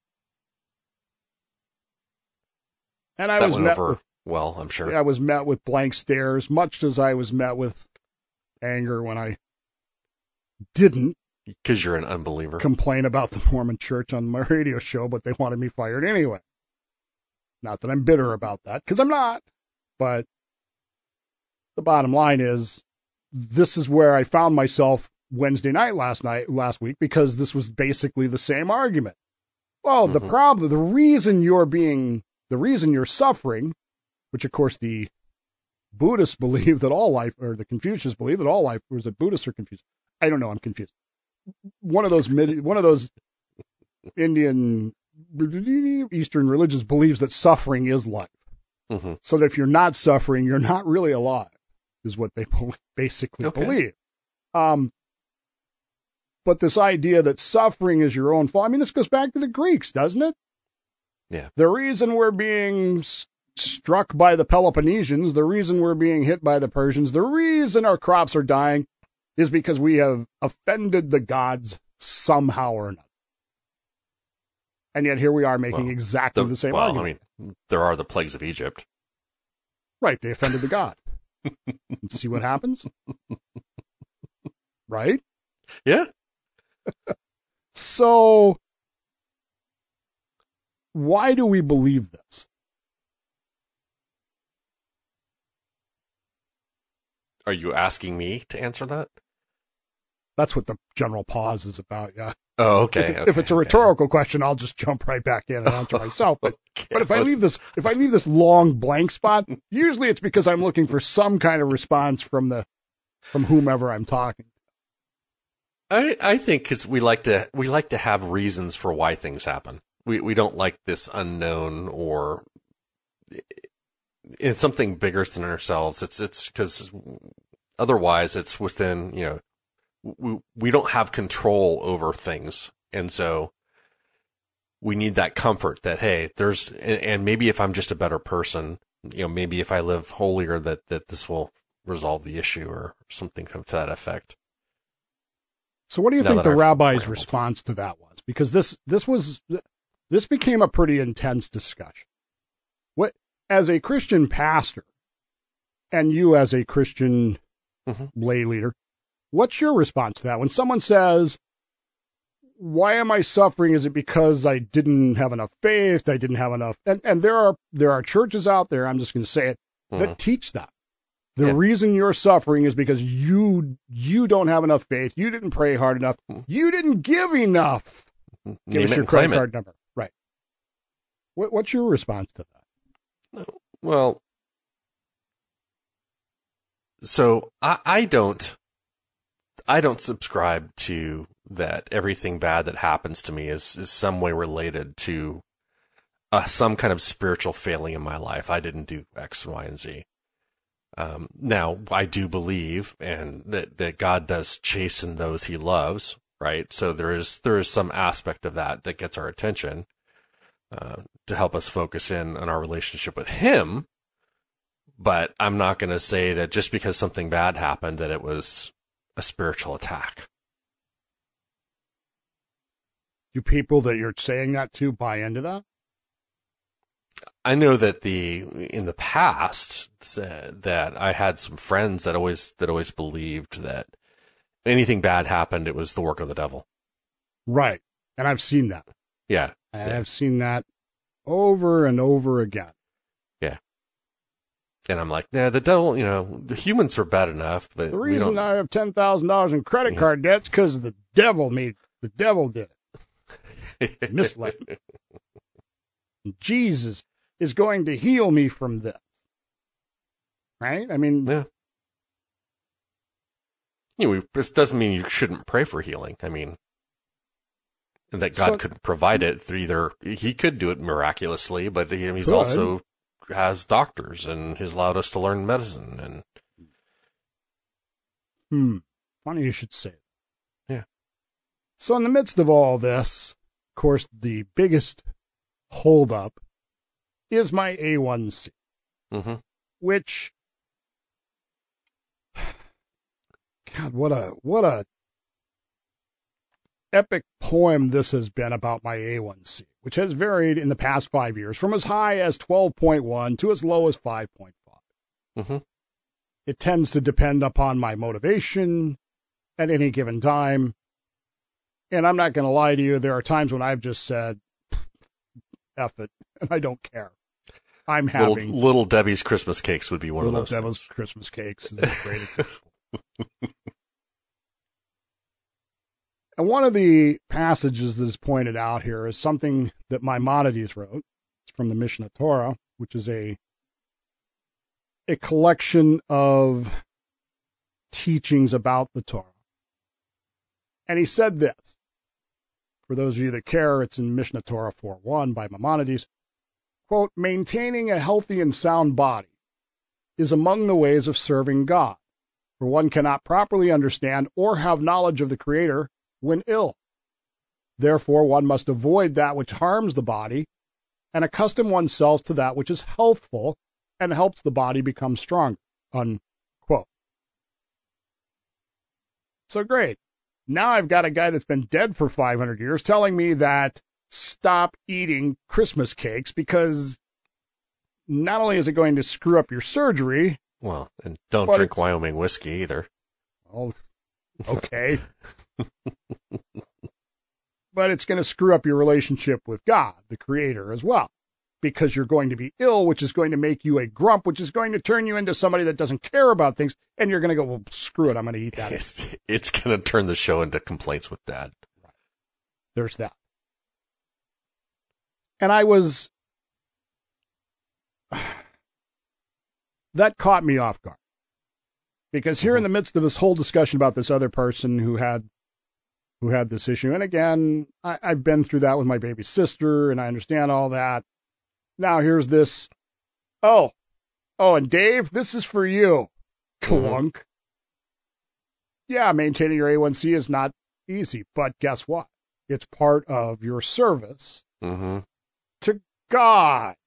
S8: And I
S9: that
S8: was
S9: went
S8: met
S9: over
S8: with,
S9: well, I'm sure.
S8: I was met with blank stares, much as I was met with anger when I didn't.
S9: Because you're an unbeliever.
S8: Complain about the Mormon Church on my radio show, but they wanted me fired anyway. Not that I'm bitter about that, because I'm not. But the bottom line is, this is where I found myself Wednesday night last night, last week, because this was basically the same argument. Well, mm-hmm. the problem, the reason you're being, the reason you're suffering, which of course the Buddhists believe that all life, or the Confucians believe that all life, or is it Buddhists or Confucians? I don't know. I'm confused. One of those mid, one of those Indian, Eastern religions believes that suffering is life.
S9: Mm-hmm.
S8: So that if you're not suffering, you're not really alive, is what they basically
S9: okay.
S8: believe. Um, but this idea that suffering is your own fault, I mean, this goes back to the Greeks, doesn't it?
S9: Yeah.
S8: The reason we're being st- struck by the Peloponnesians, the reason we're being hit by the Persians, the reason our crops are dying is because we have offended the gods somehow or another. And yet here we are making
S9: well,
S8: exactly
S9: the,
S8: the same
S9: well,
S8: argument.
S9: I mean, there are the plagues of Egypt.
S8: Right, they offended the god. See what happens? Right?
S9: Yeah.
S8: So, why do we believe this?
S9: Are you asking me to answer that?
S8: That's what the general pause is about, yeah.
S9: Oh, okay.
S8: If, it,
S9: okay
S8: if it's a rhetorical okay. question, I'll just jump right back in and answer myself. But,
S9: okay,
S8: but if I leave this, if I leave this long blank spot, usually it's because I'm looking for some kind of response from the, from whomever I'm talking to.
S9: I I think because we like to we like to have reasons for why things happen. We we don't like this unknown or it's something bigger than ourselves. It's it's because otherwise it's within you know. We, we don't have control over things. And so we need that comfort that, hey, there's, and, and maybe if I'm just a better person, you know, maybe if I live holier that, that this will resolve the issue or something to that effect.
S8: So what do you
S9: now
S8: think the
S9: I've
S8: rabbi's
S9: rambled.
S8: response to that was? Because this, this was, this became a pretty intense discussion. What, as a Christian pastor and you as a Christian
S9: mm-hmm.
S8: lay leader, what's your response to that? When someone says, why am I suffering? Is it because I didn't have enough faith? I didn't have enough. And, and there are, there are churches out there, I'm just going to say it, that
S9: mm-hmm.
S8: teach that. The
S9: yeah.
S8: reason you're suffering is because you, you don't have enough faith. You didn't pray hard enough. You didn't give enough.
S9: Name
S8: Give us
S9: it
S8: your
S9: and
S8: credit
S9: claim
S8: card
S9: it.
S8: number. Right. What, what's your response to that?
S9: Well, so I, I don't, I don't subscribe to that everything bad that happens to me is, is some way related to uh, some kind of spiritual failing in my life. I didn't do X, Y, and Z. Um, now, I do believe and that, that God does chasten those he loves, right? So there is there is some aspect of that that gets our attention uh, to help us focus in on our relationship with him. But I'm not going to say that just because something bad happened that it was a spiritual attack.
S8: Do people that you're saying that to buy into that?
S9: I know that the in the past said that I had some friends that always that always believed that anything bad happened, it was the work of the devil.
S8: Right. And I've seen that.
S9: Yeah.
S8: And
S9: yeah.
S8: I've seen that over and over again.
S9: Yeah. And I'm like, nah, the devil, you know, the humans are bad enough, but
S8: The
S9: we
S8: reason
S9: don't...
S8: I have ten thousand dollars in credit
S9: Yeah.
S8: card debt's because the devil made the devil did it. Misled me. Jesus is going to heal me from this. Right? I mean,
S9: Yeah. You know, this doesn't mean you shouldn't pray for healing. I mean, and that God
S8: So-
S9: could provide it through either, he could do it miraculously, but he, he's
S8: Could.
S9: also has doctors and he's allowed us to learn medicine. And
S8: hmm, funny you should say it.
S9: Yeah.
S8: So in the midst of all this, of course, the biggest holdup is my A one C,
S9: hmm
S8: which, God, what a what a epic poem this has been about my A one C, which has varied in the past five years from as high as twelve point one to as low as five point five.
S9: hmm
S8: It tends to depend upon my motivation at any given time. And I'm not going to lie to you, there are times when I've just said, F it, and I don't care. I'm
S9: little,
S8: having
S9: little Debbie's Christmas cakes would be one
S8: Little
S9: of those.
S8: Devil's Christmas Cakes is a great example. And one of the passages that is pointed out here is something that Maimonides wrote. It's from the Mishnah Torah, which is a a collection of teachings about the Torah. And he said this. For those of you that care, it's in Mishnah Torah four one by Maimonides. Quote, maintaining a healthy and sound body is among the ways of serving God, for one cannot properly understand or have knowledge of the Creator when ill. Therefore, one must avoid that which harms the body and accustom oneself to that which is healthful and helps the body become stronger. Unquote. So great. Now I've got a guy that's been dead for five hundred years telling me that stop eating Christmas cakes because not only is it going to screw up your surgery.
S9: Well, and don't
S8: But
S9: drink
S8: it's-
S9: Wyoming whiskey either.
S8: Oh, okay. But it's going to screw up your relationship with God, the Creator, as well. Because you're going to be ill, which is going to make you a grump, which is going to turn you into somebody that doesn't care about things. And you're going to go, well, screw it, I'm going to eat that.
S9: It's, it's going to turn the show into complaints with Dad.
S8: There's that. And I was, that caught me off guard. Because here in the midst of this whole discussion about this other person who had, who had this issue, and again, I, I've been through that with my baby sister, and I understand all that. Now here's this, oh, oh, and Dave, this is for you, clunk. Yeah, maintaining your A one C is not easy, but guess what? It's part of your service
S9: Mm-hmm.
S8: to God.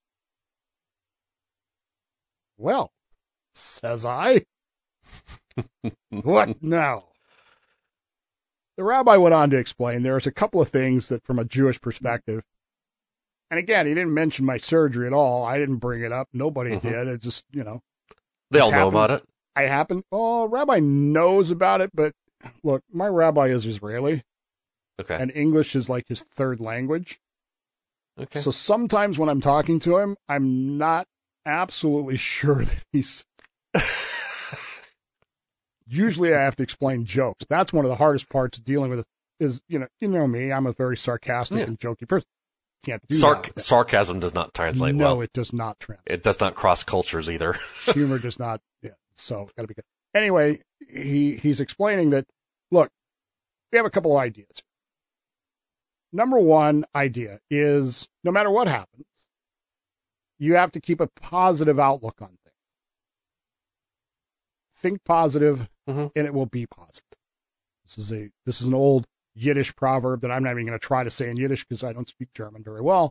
S8: Well, says I. What now? The rabbi went on to explain there's a couple of things that from a Jewish perspective, and again, he didn't mention my surgery at all. I didn't bring it up. Nobody
S9: Mhm.
S8: did. It just, you know,
S9: They all
S8: Just
S9: know
S8: happened-
S9: about it.
S8: I happen, oh, rabbi knows about it, but look, my rabbi is Israeli,
S9: Okay.
S8: and English is like his third language.
S9: okay.
S8: So sometimes when I'm talking to him, I'm not absolutely sure that he's. Usually I have to explain jokes. That's one of the hardest parts of dealing with it is, you know, you know me, I'm a very sarcastic
S9: Yeah.
S8: and jokey person. Can't do
S9: Sarc-
S8: that.
S9: sarcasm does not translate
S8: no,
S9: well.
S8: it does not translate.
S9: It does not cross cultures either.
S8: Humor does not. Yeah, so gotta be good. Anyway, he he's explaining that. Look, we have a couple of ideas. Number one idea is no matter what happens, you have to keep a positive outlook on things. Think positive,
S9: Mhm.
S8: and it will be positive. This is a this is an old Yiddish proverb that I'm not even going to try to say in Yiddish because I don't speak German very well.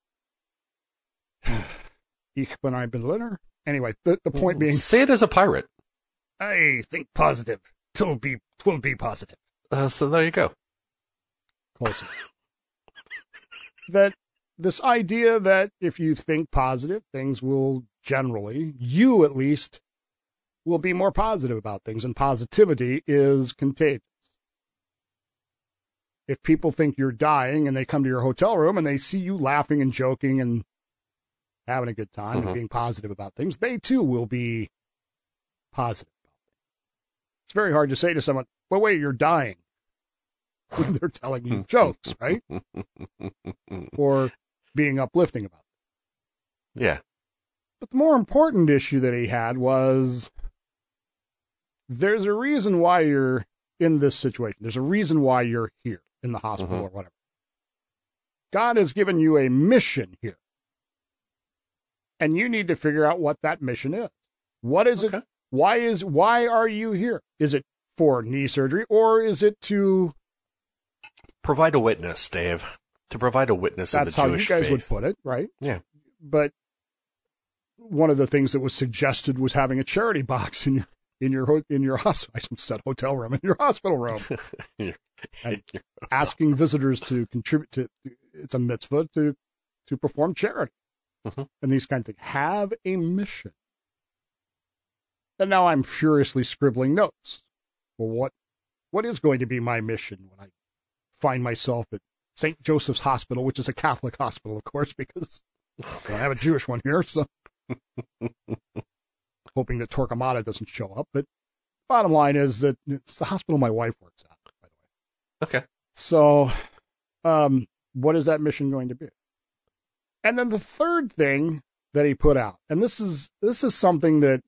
S8: Ich bin ein Berliner. Anyway, the, the point being,
S9: Say it as a pirate.
S8: I think positive. Twill be, twill be positive.
S9: Uh, so there you go.
S8: Close enough. that this idea that if you think positive, things will generally, you at least, will be more positive about things, and positivity is contagious. If people think you're dying and they come to your hotel room and they see you laughing and joking and having a good time
S9: Mm-hmm.
S8: and being positive about things, they too will be positive about things. It's very hard to say to someone, well, wait, you're dying, when they're telling you jokes, right? Or being uplifting about it.
S9: Yeah.
S8: But the more important issue that he had was there's a reason why you're in this situation. There's a reason why you're here in the hospital
S9: Mm-hmm.
S8: or whatever. God has given you a mission here. And you need to figure out what that mission is. What is
S9: Okay.
S8: it? Why is why are you here? Is it for knee surgery or is it to
S9: Provide a witness, Dave. To provide a witness of the
S8: that's how
S9: Jewish
S8: you guys
S9: faith.
S8: would put it, right?
S9: Yeah.
S8: But one of the things that was suggested was having a charity box in your in your ho- in your hospital. I said hotel room in your hospital room. And asking visitors to contribute to it's a mitzvah to to perform charity.
S9: Mhm.
S8: And these kinds of things. Have a mission. And now I'm furiously scribbling notes. Well, what what is going to be my mission when I find myself at Saint Joseph's Hospital, which is a Catholic hospital, of course, because I have a Jewish one here, so hoping that Torquemada doesn't show up. But bottom line is that it's the hospital my wife works at, by the way.
S9: Okay.
S8: So, um, what is that mission going to be? And then the third thing that he put out, and this is this is something that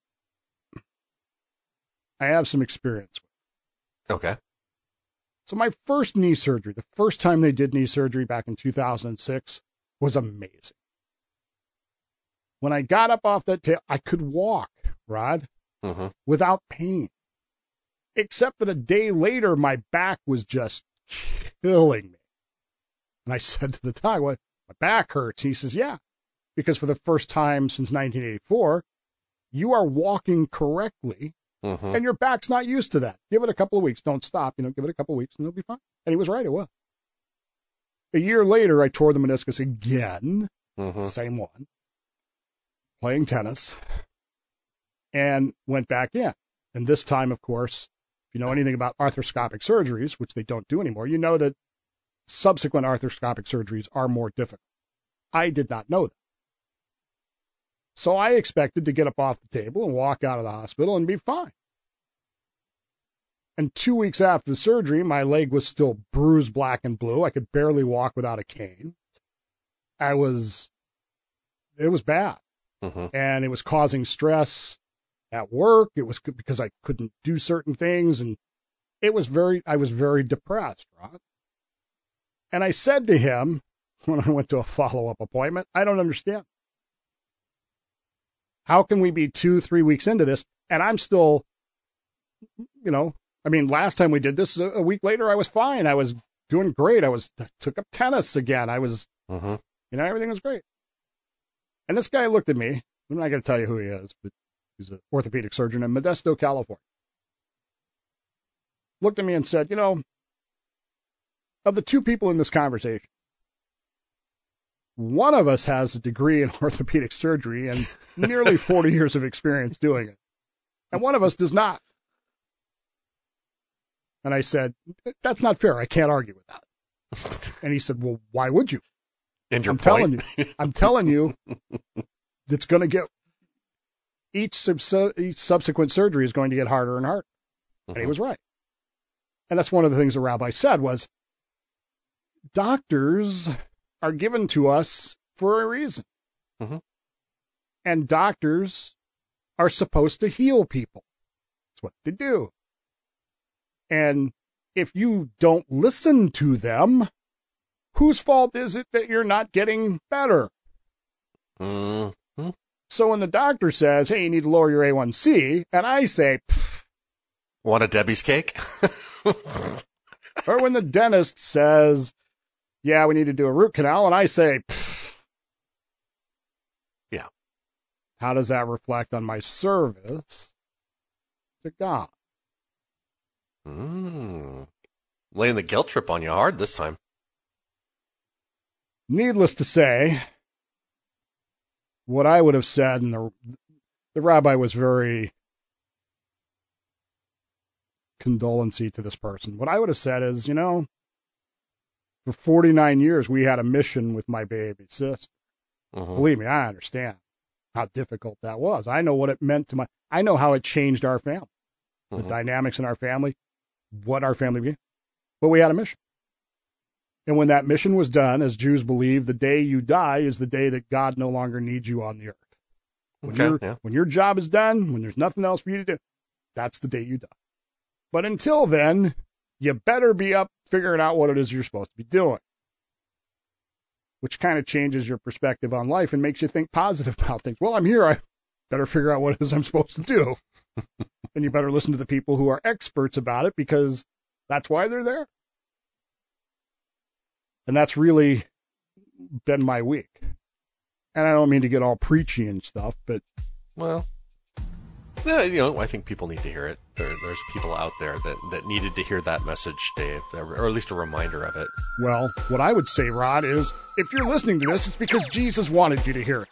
S8: I have some experience with.
S9: Okay.
S8: So my first knee surgery, the first time they did knee surgery back in two thousand six, was amazing. When I got up off that table, I could walk, Rod,
S9: Mm-hmm.
S8: without pain. Except that a day later, my back was just killing me. And I said to the doc, "What? My back hurts." He says, "Yeah, because for the first time since nineteen eighty-four, you are walking correctly,
S9: Mm-hmm.
S8: and your back's not used to that. Give it a couple of weeks. Don't stop. You know, give it a couple of weeks, and it'll be fine." And he was right. It was. A year later, I tore the meniscus again,
S9: Mm-hmm.
S8: same one, playing tennis, and went back in. And this time, of course, if you know anything about arthroscopic surgeries, which they don't do anymore, you know that subsequent arthroscopic surgeries are more difficult. I did not know that. So I expected to get up off the table and walk out of the hospital and be fine. And two weeks after the surgery, my leg was still bruised black and blue. I could barely walk without a cane. I was, it was bad.
S9: Mm-hmm.
S8: And it was causing stress at work. It was because I couldn't do certain things. And it was very, I was very depressed, Rod. And I said to him when I went to a follow-up appointment, I don't understand. How can we be two, three weeks into this and I'm still, you know, I mean, last time we did this, a, a week later, I was fine. I was doing great. I was I took up tennis again. I was,
S9: Mm-hmm.
S8: you know, everything was great. And this guy looked at me. I'm not going to tell you who he is, but he's an orthopedic surgeon in Modesto, California. Looked at me and said, you know, of the two people in this conversation, one of us has a degree in orthopedic surgery and nearly forty years of experience doing it. And one of us does not. And I said, that's not fair. I can't argue with that. And he said, well, why would you?
S9: And your
S8: I'm
S9: point?
S8: telling you, I'm telling you, it's going to get, each, subs- each subsequent surgery is going to get harder and harder.
S9: Mm-hmm.
S8: And he was right. And that's one of the things the rabbi said was, doctors are given to us for a reason.
S9: Mm-hmm.
S8: And doctors are supposed to heal people. That's what they do. And if you don't listen to them, whose fault is it that you're not getting better?
S9: Mm-hmm.
S8: So when the doctor says, hey, you need to lower your A one C, and I say, pfft.
S9: Want a Debbie's cake?
S8: Or when the dentist says, yeah, we need to do a root canal, and I say, pfft.
S9: Yeah.
S8: How does that reflect on my service to God?
S9: Mm. Laying the guilt trip on you hard this time.
S8: Needless to say, what I would have said, and the, the rabbi was very condolency to this person. What I would have said is, you know, for forty-nine years, we had a mission with my baby sister.
S9: Mm-hmm.
S8: Believe me, I understand how difficult that was. I know what it meant to my, I know how it changed our family,
S9: Mm-hmm.
S8: the dynamics in our family, what our family became. But we had a mission. And when that mission was done, as Jews believe, the day you die is the day that God no longer needs you on the earth. When,
S9: Okay,
S8: your
S9: yeah.
S8: when your job is done, when there's nothing else for you to do, that's the day you die. But until then, you better be up figuring out what it is you're supposed to be doing, which kind of changes your perspective on life and makes you think positive about things. Well, I'm here. I better figure out what it is I'm supposed to do. And you better listen to the people who are experts about it, because that's why they're there. And that's really been my week. And I don't mean to get all preachy and stuff, but
S9: Well, yeah, you know, I think people need to hear it. There, there's people out there that, that needed to hear that message, Dave, or at least a reminder of it.
S8: well, what I would say, Rod, is if you're listening to this, it's because Jesus wanted you to hear it.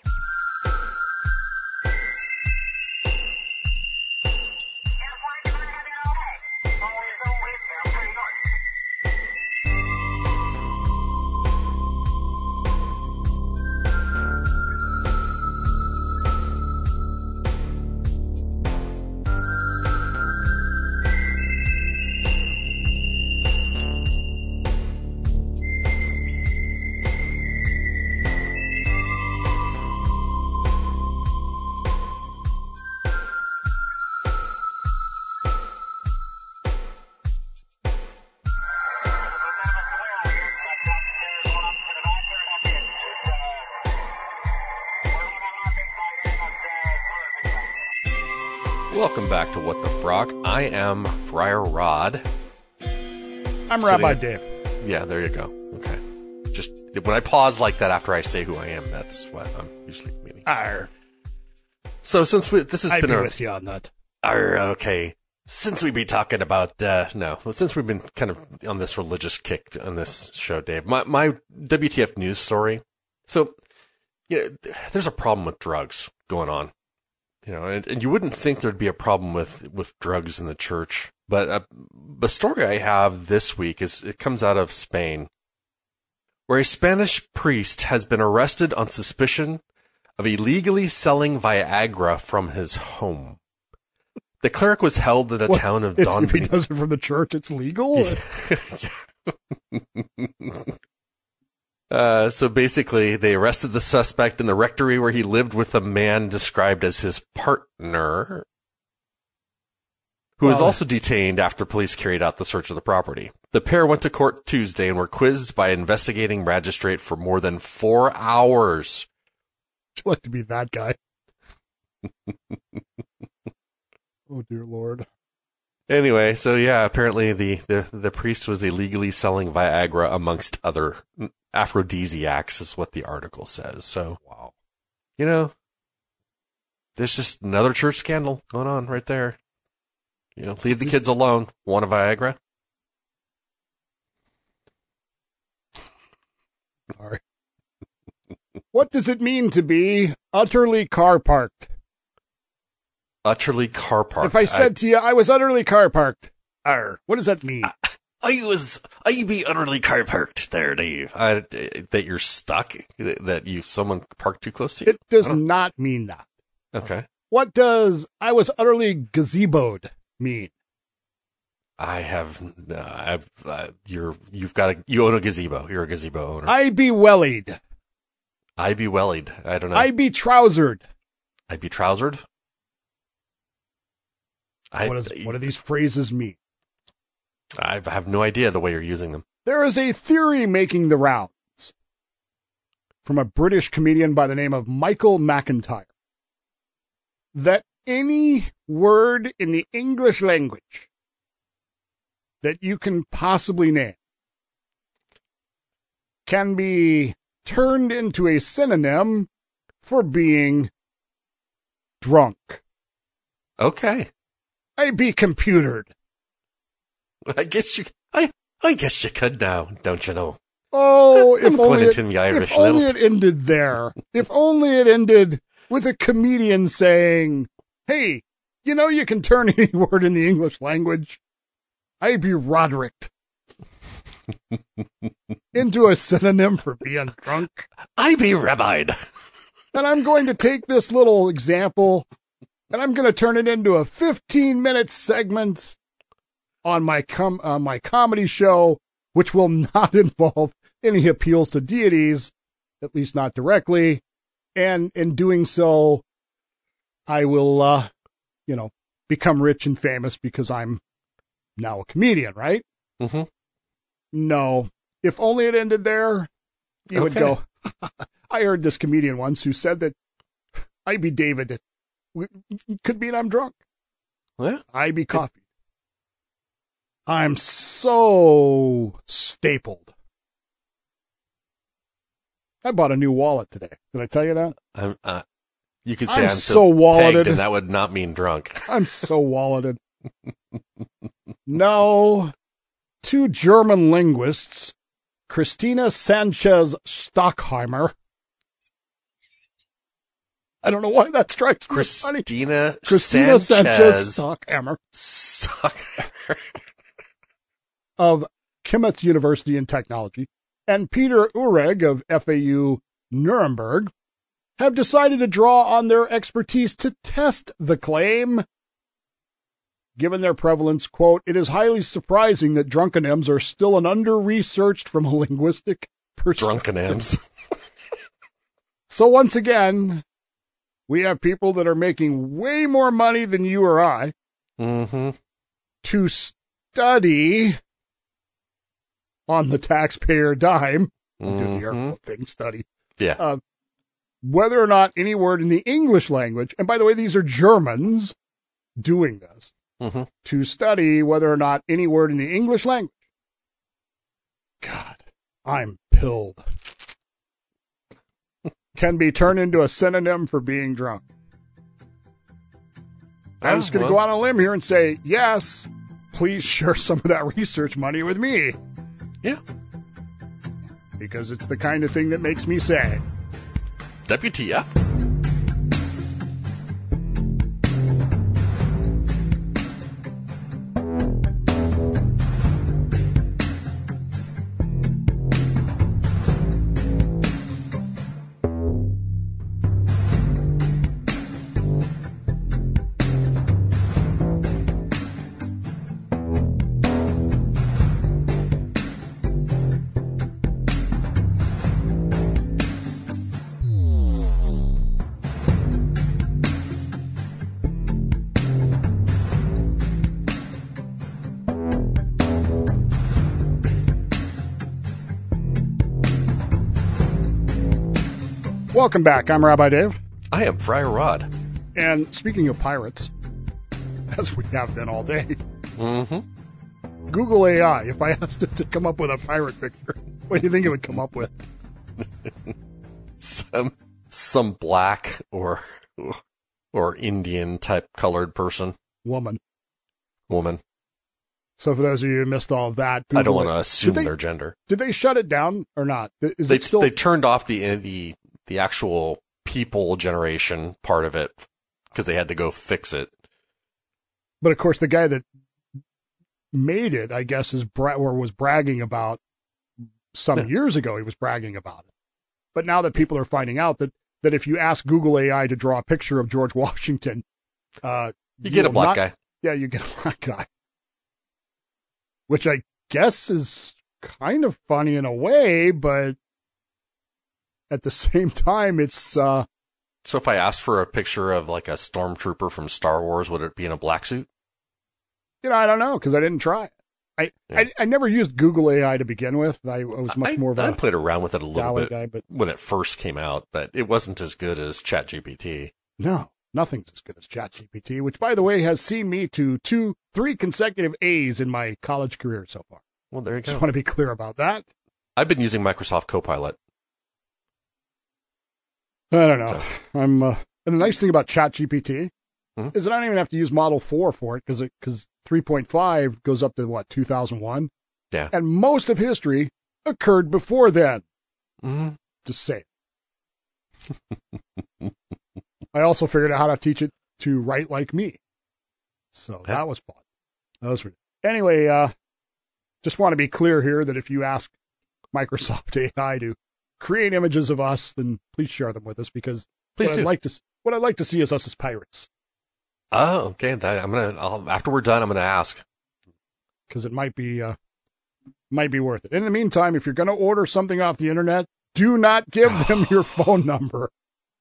S9: Welcome back to What the Frog. I am Friar Rod.
S8: I'm
S9: Sitting
S8: Rabbi
S9: at-
S8: Dave.
S9: Yeah, there you go. Okay. Just when I pause like that after I say who I am, that's what I'm usually meaning.
S8: Arr,
S9: So since we, this has
S8: I'd
S9: been
S8: be
S9: our,
S8: with you on that.
S9: our okay, since we've been talking about uh, no, well, since we've been kind of on this religious kick on this show, Dave, my my W T F news story. So, you know, there's a problem with drugs going on. You know, and, and you wouldn't think there'd be a problem with, with drugs in the church, but uh, the story I have this week is it comes out of Spain, where a Spanish priest has been arrested on suspicion of illegally selling Viagra from his home. The cleric was held in a
S8: What?
S9: town of
S8: It's,
S9: Don.
S8: if he does it from the church, it's legal?
S9: Uh, so basically, they arrested the suspect in the rectory where he lived with a man described as his partner, who was
S8: Well-
S9: also detained after police carried out the search of the property. The pair went to court Tuesday and were quizzed by an investigating magistrate for more than four hours.
S8: Would you like to be that guy? Oh, dear Lord.
S9: Anyway, so yeah, apparently the, the, the priest was illegally selling Viagra amongst other aphrodisiacs, is what the article says. So,
S8: Wow.
S9: you know, there's just another church scandal going on right there. You know, leave the kids alone. Want a Viagra?
S8: All right. What does it mean to be utterly car parked?
S9: Utterly car parked.
S8: If I said to you, I was utterly car parked, arr, what does that mean?
S9: I, I was, I be utterly car parked there, Dave. I, that you're stuck? That you someone parked too close to you?
S8: It does
S9: I don't-
S8: not mean that.
S9: Okay.
S8: What does I was utterly gazeboed mean?
S9: I have, uh, I've, uh, you're, you've got a, you own a gazebo. You're a gazebo owner.
S8: I be wellied.
S9: I be wellied. I don't know.
S8: I be trousered.
S9: I be trousered. I,
S8: What, is, what do these phrases mean?
S9: I have no idea the way you're using them.
S8: There is a theory making the rounds from a British comedian by the name of Michael McIntyre that any word in the English language that you can possibly name can be turned into a synonym for being drunk.
S9: Okay.
S8: I be computered.
S9: I guess you, I, I guess you could now, don't you know?
S8: Oh, if
S9: I'm
S8: only,
S9: going
S8: it,
S9: into the Irish
S8: if only
S9: little-
S8: it ended there. If only it ended with a comedian saying, hey, you know you can turn any word in the English language. I be Rodericked into a synonym for being drunk.
S9: I be rabbied.
S8: And I'm going to take this little example and I'm going to turn it into a fifteen minute segment on my com- on my comedy show, which will not involve any appeals to deities, at least not directly. And in doing so, I will, uh, you know, become rich and famous because I'm now a comedian, right?
S9: Mm-hmm.
S8: No. If only it ended there, you would
S9: Okay.
S8: go, I heard this comedian once who said that I be David. It could mean I'm drunk.
S9: Yeah.
S8: I be coffee. I'm so stapled. I bought a new wallet today. Did I tell you that?
S9: I'm, uh, you could say
S8: I'm
S9: I'm,
S8: so
S9: pegged,
S8: walleted.
S9: and that would not mean drunk.
S8: I'm so walleted. No. Two German linguists, Christina Sanchez Stockheimer. I don't know why that strikes me as funny.
S9: Christina,
S8: Christina Sanchez
S9: Sanchez
S8: Stockheimer
S9: Stock-
S8: of Chemnitz University in Technology and Peter Ureg of F A U Nuremberg have decided to draw on their expertise to test the claim. Given their prevalence, quote, it is highly surprising that drunkonyms are still an under-researched from a linguistic perspective.
S9: Drunkonyms.
S8: So once again, we have people that are making way more money than you or I
S9: Mm-hmm.
S8: to study on the taxpayer dime. I'll do the air
S9: Mm-hmm.
S8: quote thing, study.
S9: Yeah.
S8: Uh, whether or not any word in the English language, and by the way, these are Germans doing this,
S9: Mm-hmm.
S8: to study whether or not any word in the English language. God, I'm pilled. Can be turned into a synonym for being drunk. I'm
S9: Oh,
S8: just going to
S9: well.
S8: go out on a limb here and say, yes, please share some of that research money with me.
S9: Yeah.
S8: Because it's the kind of thing that makes me say,
S9: W T F?
S8: welcome back. I'm Rabbi Dave.
S9: I am Friar Rod.
S8: And speaking of pirates, as we have been all day,
S9: Mm-hmm.
S8: Google A I, if I asked it to come up with a pirate picture, what do you think it would come up with?
S9: Some some black or or Indian type colored person,
S8: Woman.
S9: woman.
S8: So for those of you who missed all of that,
S9: I don't
S8: Google
S9: want
S8: it.
S9: to assume
S8: Did they-
S9: their gender.
S8: Did they shut it down or not? Is
S9: They
S8: it still?
S9: they turned off the the the actual people generation part of it because they had to go fix it.
S8: But of course, the guy that made it, I guess, is bra- or was bragging about some
S9: Yeah.
S8: years ago. He was bragging about it. But now that people are finding out that that if you ask Google A I to draw a picture of George Washington, uh,
S9: You get a
S8: will
S9: black
S8: not-
S9: guy.
S8: Yeah, you get a black guy, which I guess is kind of funny in a way, but at the same time, it's uh,
S9: So if I asked for a picture of like a stormtrooper from Star Wars, would it be in a black suit?
S8: you know, I don't know because I didn't try it. I,
S9: Yeah.
S8: I I never used Google A I to begin with. I, I was much
S9: I,
S8: more of
S9: I
S8: a
S9: played around with it a little
S8: Dolly
S9: bit
S8: guy, but
S9: when it first came out, but it wasn't as good as ChatGPT.
S8: no, nothing's as good as ChatGPT, which, by the way, has seen me to two, three consecutive A's in my college career so far.
S9: Well, there you
S8: Just
S9: go.
S8: want to be clear about that.
S9: I've been using Microsoft Copilot.
S8: I don't know.
S9: So-
S8: I'm. Uh, and the nice thing about ChatGPT
S9: Mhm.
S8: is that I don't even have to use Model four for it because because three point five goes up to what two thousand one.
S9: Yeah.
S8: And most of history occurred before then.
S9: Mm-hmm.
S8: Just say it. I also figured out how to teach it to write like me. So that was fun. That was anyway, uh, just want to be clear here that if you ask Microsoft A I to create images of us, then please share them with us, because
S9: Please
S8: what
S9: do.
S8: I'd like to what I'd like to see is us as pirates,
S9: Oh, okay. That, I'm gonna. I'll, after we're done, I'm gonna ask.
S8: because it might be uh, might be worth it. In the meantime, if you're going to order something off the internet, do not give them your phone number.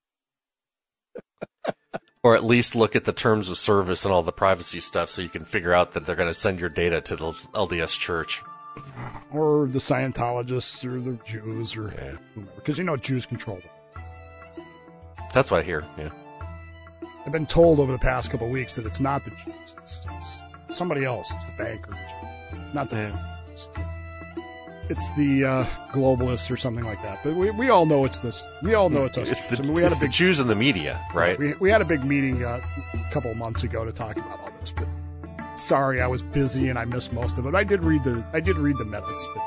S9: Or at least look at the terms of service and all the privacy stuff, so you can figure out that they're going to send your data to the L D S Church.
S8: Or the Scientologists, or the Jews, or
S9: Yeah.
S8: whomever, because you know Jews control them.
S9: That's what I hear. Yeah.
S8: I've been told over the past couple of weeks that it's not the Jews, it's, it's somebody else. It's the bankers, not the.
S9: Yeah.
S8: It's the, it's the uh, globalists or something like that. But we we all know it's this. We all know it's us.
S9: It's the,
S8: I mean, we had
S9: it's
S8: a
S9: the
S8: big
S9: Jews in the media, right?
S8: We we had a big meeting uh, a couple of months ago to talk about all this, but sorry, I was busy and I missed most of it. I did read the I did read the minutes, but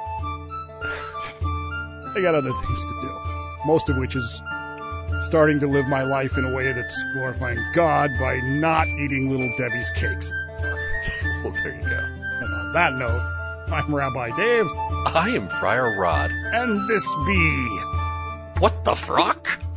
S8: I got other things to do. Most of which is starting to live my life in a way that's glorifying God by not eating Little Debbie's cakes.
S9: Well, there you go.
S8: And on that note, I'm Rabbi Dave,
S9: I am Friar Rod.
S8: and this be
S9: What the frock?